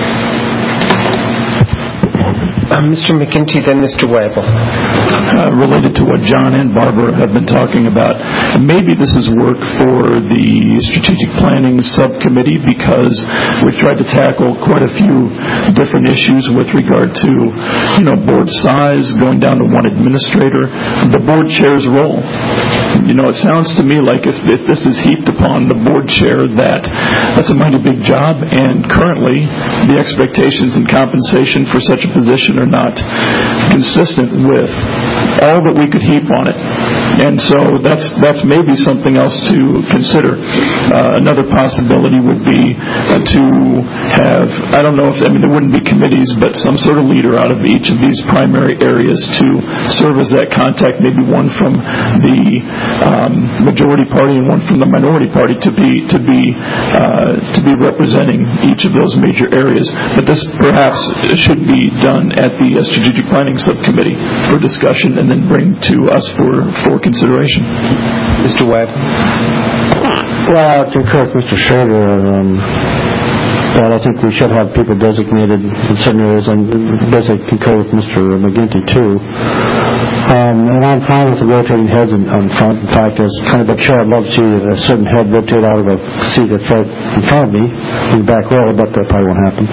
Mr. McGinty, then Mr. Weibel. Related to what John and Barbara have been talking about, maybe this is work for the strategic planning subcommittee, because we've tried to tackle quite a few different issues with regard to, board size, going down to one administrator, the board chair's role. It sounds to me like if this is heaped upon the board chair, that's a mighty big job, and currently the expectations and compensation for such a position are not consistent with all that we could heap on it. And so that's maybe something else to consider. Another possibility would be to have, I don't know if, there wouldn't be committees, but some sort of leader out of each of these primary areas to serve as that contact, maybe one from the majority party and one from the minority party to be representing each of those major areas. But this perhaps should be done at the strategic planning subcommittee for discussion and then bring to us for consideration. Mr. Webb? Well, I concur with Mr. Schrader that I think we should have people designated in certain areas, and basically concur with Mr. McGinty too. And I'm fine with the rotating heads in front. In fact, as kind of a chair, I'd love to see a certain head rotate out of a seat that's right in front of me in the back row, but that probably won't happen.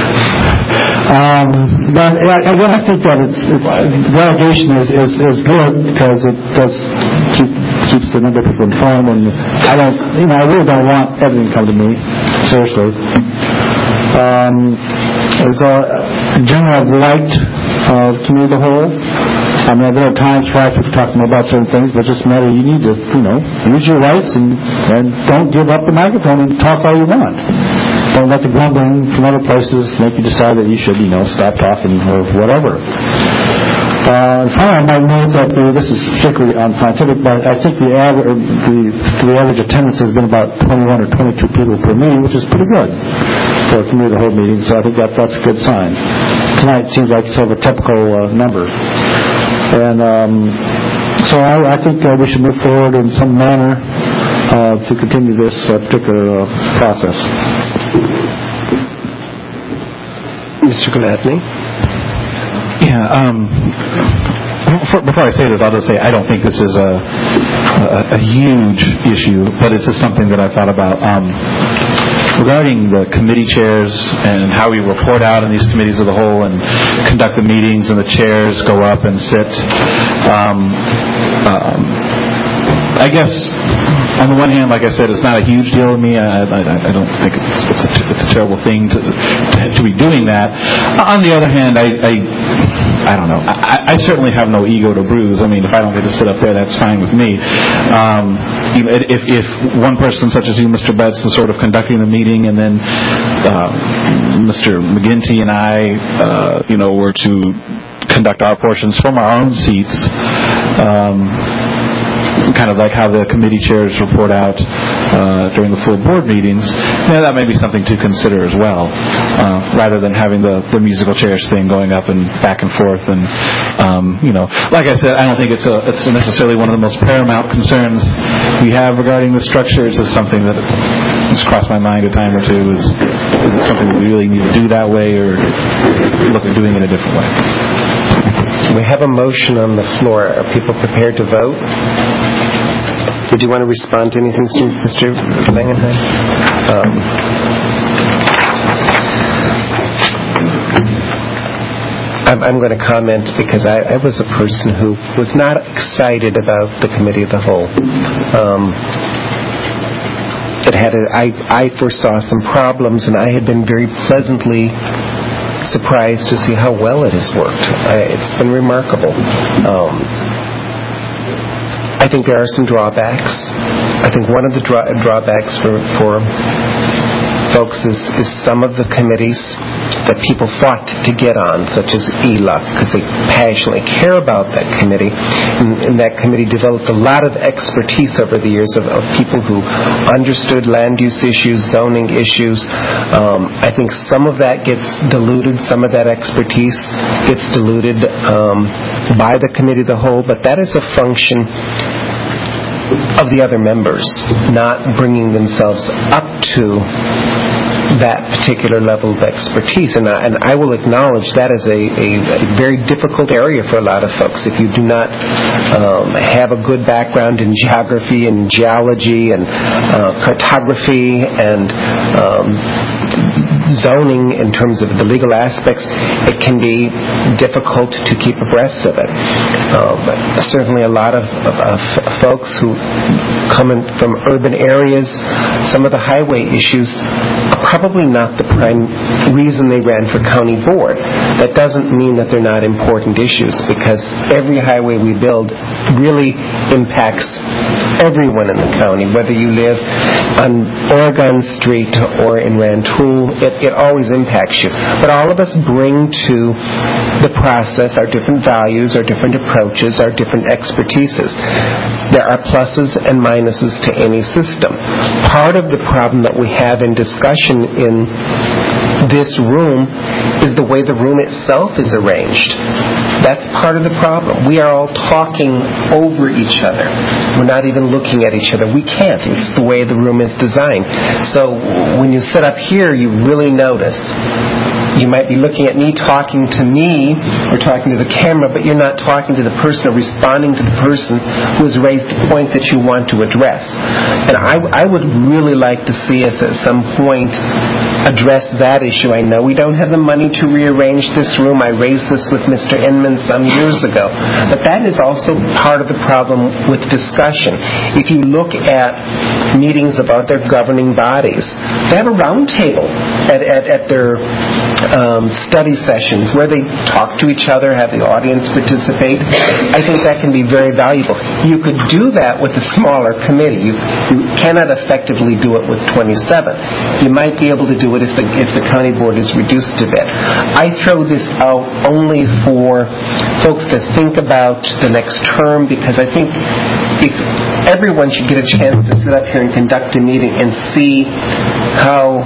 But again, I think that delegation is good because it does keeps the number of people informed, and I really don't want everything to come to me, seriously. In general, I've liked Committee of the Whole. There are times where I have to talk more about certain things, but just matter you need to, use your rights and don't give up the microphone and talk all you want. Don't let the grumbling from other places make you decide that you should, stop talking or whatever. Finally, I might note that this is strictly unscientific, but I think the average attendance has been about 21 or 22 people per meeting, which is pretty good for a committee of the whole meeting, so I think that's a good sign. Tonight seems like sort of a typical number. And so I think we should move forward in some manner to continue this particular process. Mr. Gladney? Yeah. Before I say this, I'll just say I don't think this is a huge issue, but it's just something that I thought about. Regarding the committee chairs and how we report out in these committees of the whole and conduct the meetings and the chairs go up and sit, I guess on the one hand, like I said, it's not a huge deal to me. I don't think it's a terrible thing to be doing that. On the other hand, I don't know. I certainly have no ego to bruise. I mean, if I don't get to sit up there, that's fine with me. If one person such as you, Mr. Betts, is sort of conducting the meeting, and then Mr. McGinty and I, were to conduct our portions from our own seats, kind of like how the committee chairs report out during the full board meetings, that may be something to consider as well, rather than having the musical chairs thing going up and back and forth. And like I said, I don't think it's necessarily one of the most paramount concerns we have regarding the structure. It's just something that has crossed my mind a time or two. Is it something that we really need to do that way, or look at doing it a different way? We have a motion on the floor. Are people prepared to vote? Would you want to respond to anything, Mr. Langenheim? I'm going to comment because I was a person who was not excited about the Committee of the Whole. I foresaw some problems, and I had been very pleasantly surprised to see how well it has worked. It's been remarkable. I think there are some drawbacks. I think one of the drawbacks for folks is some of the committees that people fought to get on, such as ELUC, because they passionately care about that committee. And that committee developed a lot of expertise over the years of people who understood land use issues, zoning issues. I think some of that gets diluted, some of that expertise gets diluted by the Committee of the Whole, but that is a function of the other members not bringing themselves up to that particular level of expertise. And I will acknowledge that is a very difficult area for a lot of folks. If you do not have a good background in geography and geology and cartography and zoning in terms of the legal aspects, it can be difficult to keep abreast of it. Certainly a lot of folks who come in from urban areas, some of the highway issues are probably not the prime reason they ran for county board. That doesn't mean that they're not important issues, because every highway we build really impacts everyone in the county, whether you live on Oregon Street or in Rantoul, it always impacts you. But all of us bring to the process our different values, our different approaches, our different expertises. There are pluses and minuses to any system. Part of the problem that we have in discussion in this room is the way the room itself is arranged. That's part of the problem. We are all talking over each other. We're not even looking at each other. We can't. It's the way the room is designed. So when you sit up here, you really notice. You might be looking at me talking to me or talking to the camera, but you're not talking to the person or responding to the person who has raised a point that you want to address. And I would really like to see us at some point address that issue. I know we don't have the money to rearrange this room. I raised this with Mr. Inman some years ago. But that is also part of the problem with discussion. If you look at meetings of other governing bodies, they have a round table at their study sessions where they talk to each other, have the audience participate. I think that can be very valuable. You could do that with a smaller committee. You cannot effectively do it with 27. You might be able to do it if the county board is reduced a bit. I throw this out only for folks to think about the next term, because I think if everyone should get a chance to sit up here and conduct a meeting and see how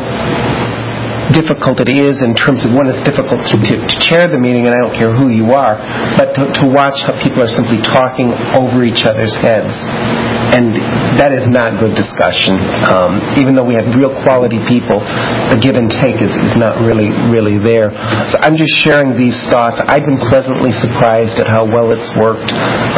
difficult it is in terms of when it's difficult to chair the meeting, and I don't care who you are, but to watch how people are simply talking over each other's heads. And that is not good discussion. Even though we have real quality people, the give and take is not really there. So I'm just sharing these thoughts. I've been pleasantly surprised at how well it's worked.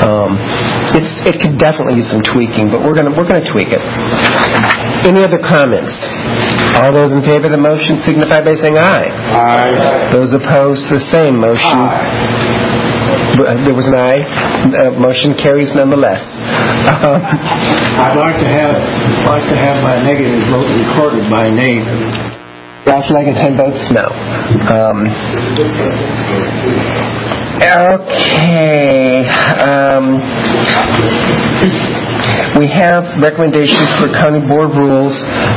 It could definitely use some tweaking, but we're going to tweak it. Any other comments? All those in favor of the motion signify by saying aye. Aye. Those opposed, the same. Motion There was an aye. Motion carries nonetheless. I'd like to have my negative vote recorded by name. Ralph Langenheim votes no. Okay. We have recommendations for county board rules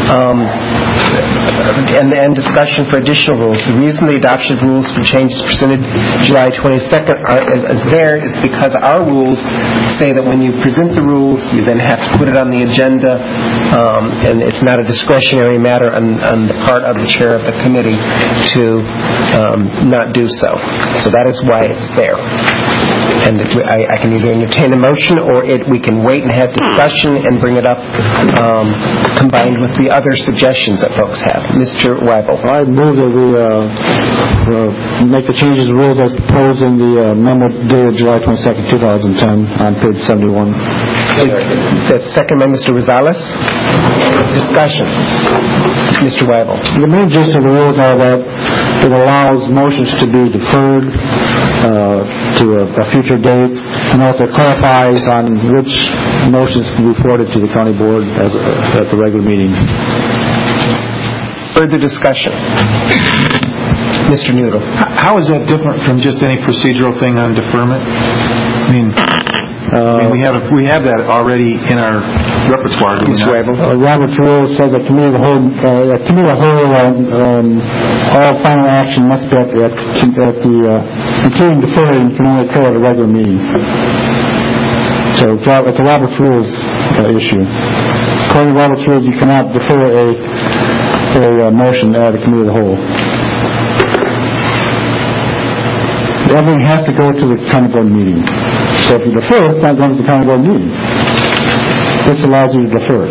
and discussion for additional rules. The reason the adoption of rules for changes presented July 22nd is there is because our rules say that when you present the rules, you then have to put it on the agenda, and it's not a discretionary matter on the part of the chair of the committee to not do so. So that is why it's there. And I can either entertain a motion or we can wait and have discussion and bring it up combined with the other suggestions that folks have. Mr. Weibel. I move that we make the changes to rules as proposed in the memo dated July 22nd, 2010 on page 71. That's second by Mr. Rosales. Discussion. Mr. Weibel. The main gist of the rules are that it allows motions to be deferred to a future date, and also clarifies on which motions can be forwarded to the county board at the regular meeting. Further discussion. Mr. Noodle. How is that different from just any procedural thing on deferment? I mean, we have that already in our repertoire. Robert's rule says that committee of the whole, all final action must be at the including deferring can only occur at a regular meeting. So it's a Robert's rules issue. According to Robert's rules, you cannot defer a motion at a committee of the whole. Everything has to go to the county board meeting. So if you defer, it's not going to the county board meeting. This allows you to defer it.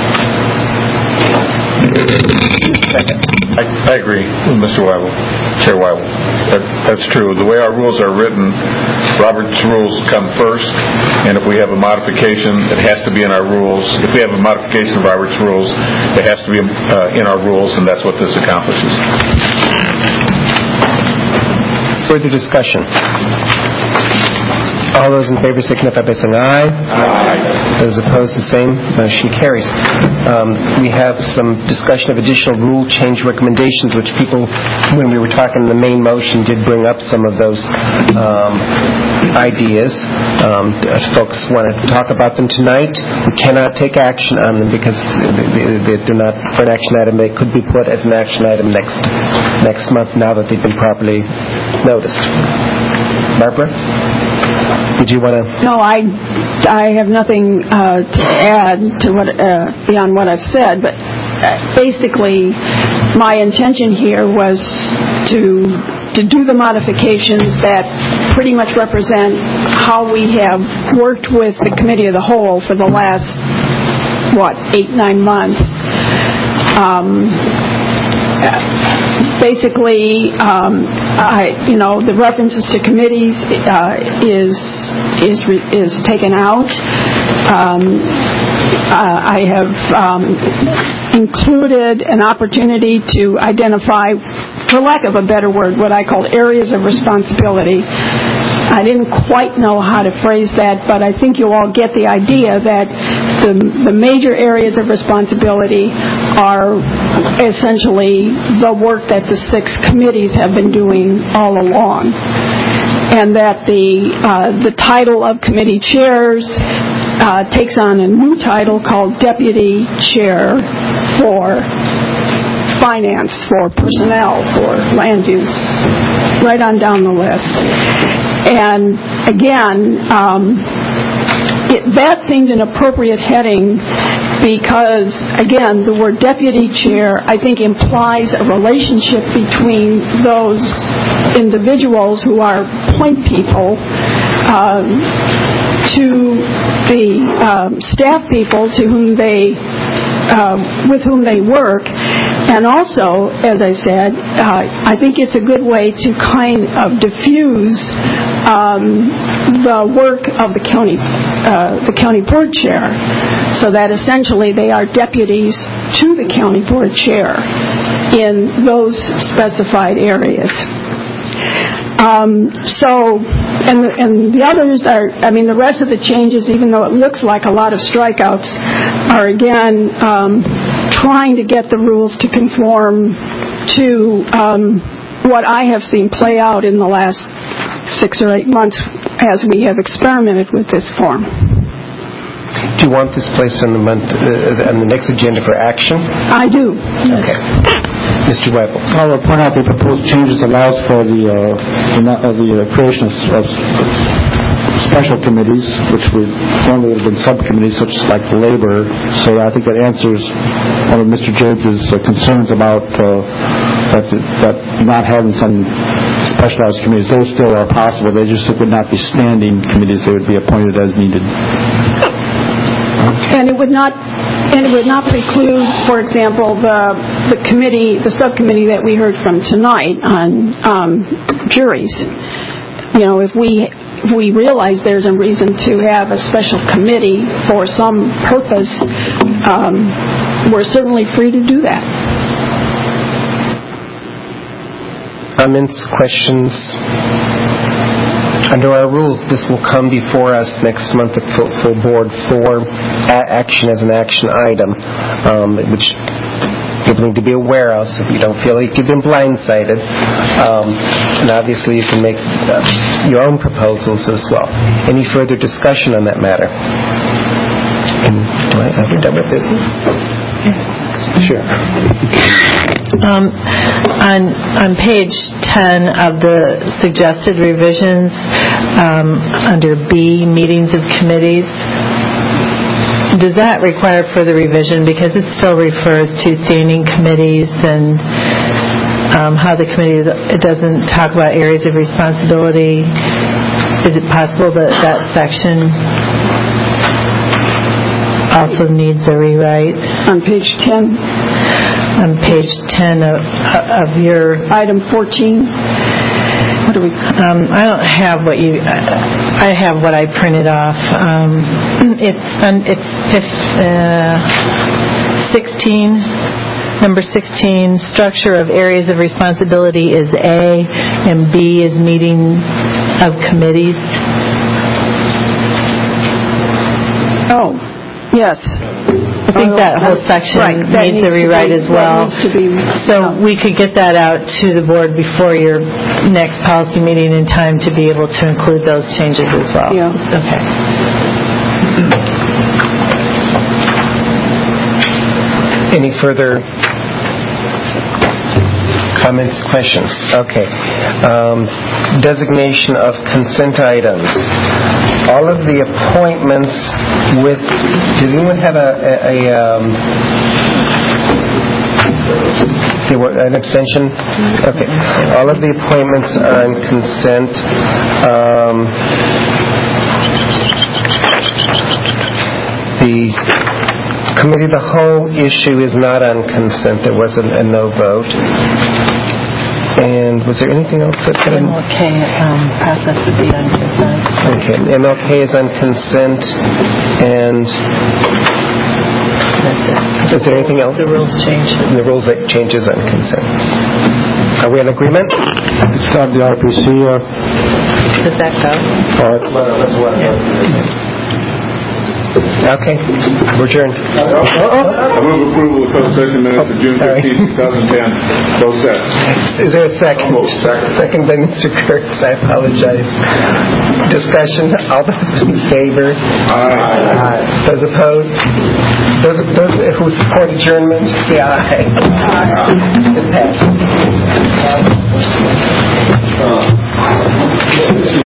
I agree with Mr. Weibel, Chair Weibel. That's true. The way our rules are written, Robert's rules come first, and if we have a modification, it has to be in our rules. If we have a modification of Robert's rules, it has to be in our rules, and that's what this accomplishes. Further discussion. All those in favor signify by saying aye. Aye. Those opposed, the same. Motion carries. We have some discussion of additional rule change recommendations, which people, when we were talking the main motion, did bring up some of those ideas. If folks want to talk about them tonight, we cannot take action on them because they're not for an action item. They could be put as an action item next month now that they've been properly noticed. Barbara? Did you want to? No, I have nothing to add to what beyond what I've said, but basically my intention here was to do the modifications that pretty much represent how we have worked with the Committee of the Whole for the last 8-9 months. Basically, the references to committees is taken out. I have included an opportunity to identify, for lack of a better word, what I call areas of responsibility. I didn't quite know how to phrase that, but I think you all get the idea that the major areas of responsibility are essentially the work that the 6 committees have been doing all along, and that the title of committee chairs takes on a new title called Deputy Chair for Finance, for Personnel, for Land Use, right on down the list. And again, that seemed an appropriate heading because, again, the word deputy chair, I think, implies a relationship between those individuals who are point people to the staff people with whom they work. And also, as I said, I think it's a good way to kind of diffuse the work of the county board chair, so that essentially they are deputies to the county board chair in those specified areas. So And the others are, the rest of the changes, even though it looks like a lot of strikeouts, are again trying to get the rules to conform to what I have seen play out in the last 6 or 8 months as we have experimented with this form. Do you want this placed on the next agenda for action? I do, yes. Okay. Mr. Weibel. I will point out the proposed changes allows for the creation of special committees, which would formerly have been subcommittees, such as like labor. So I think that answers one of Mr. James's concerns about that not having some specialized committees. Those still are possible. They just would not be standing committees. They would be appointed as needed. And it would not preclude, for example, the subcommittee that we heard from tonight on juries. If we realize there's a reason to have a special committee for some purpose, we're certainly free to do that. Comments, questions? Under our rules, this will come before us next month at full board for action as an action item, which people need to be aware of, so if you don't feel like you've been blindsided. And obviously you can make your own proposals as well. Any further discussion on that matter? Have we done with business? Sure. On page 10 of the suggested revisions, under B, meetings of committees, does that require further revision? Because it still refers to standing committees and how the committee, it doesn't talk about areas of responsibility. Is it possible that that section also needs a rewrite? On page 10? On page 10 of your... Item 14. What do we... I don't have what you... I have what I printed off. It's 16... Number 16, structure of areas of responsibility is A, and B is meeting of committees. Oh, yes. I think that whole section needs a rewrite as well. So we could get that out to the board before your next policy meeting in time to be able to include those changes as well. Yeah. Okay. Any further comments, questions? Okay. Designation of consent items. All of the appointments with... Did anyone have an abstention? Okay. All of the appointments are on consent. The Committee of the Whole issue is not on consent. There was a no vote. And was there anything else that... MLK process would be on consent. Okay. MLK is on consent. And... That's it. Is there anything else? The rules change. The rules changes on consent. Are we in agreement? It's on the RPC. Does that go? That's what. Okay. We're adjourned. I move approval of closed session minutes of June 15, 2010. Closed session. Is there a second? Second by Mr. Kurtz. I apologize. Discussion. All those in favor? Aye. Those opposed? Those who support adjournment, say aye. Aye. It passed.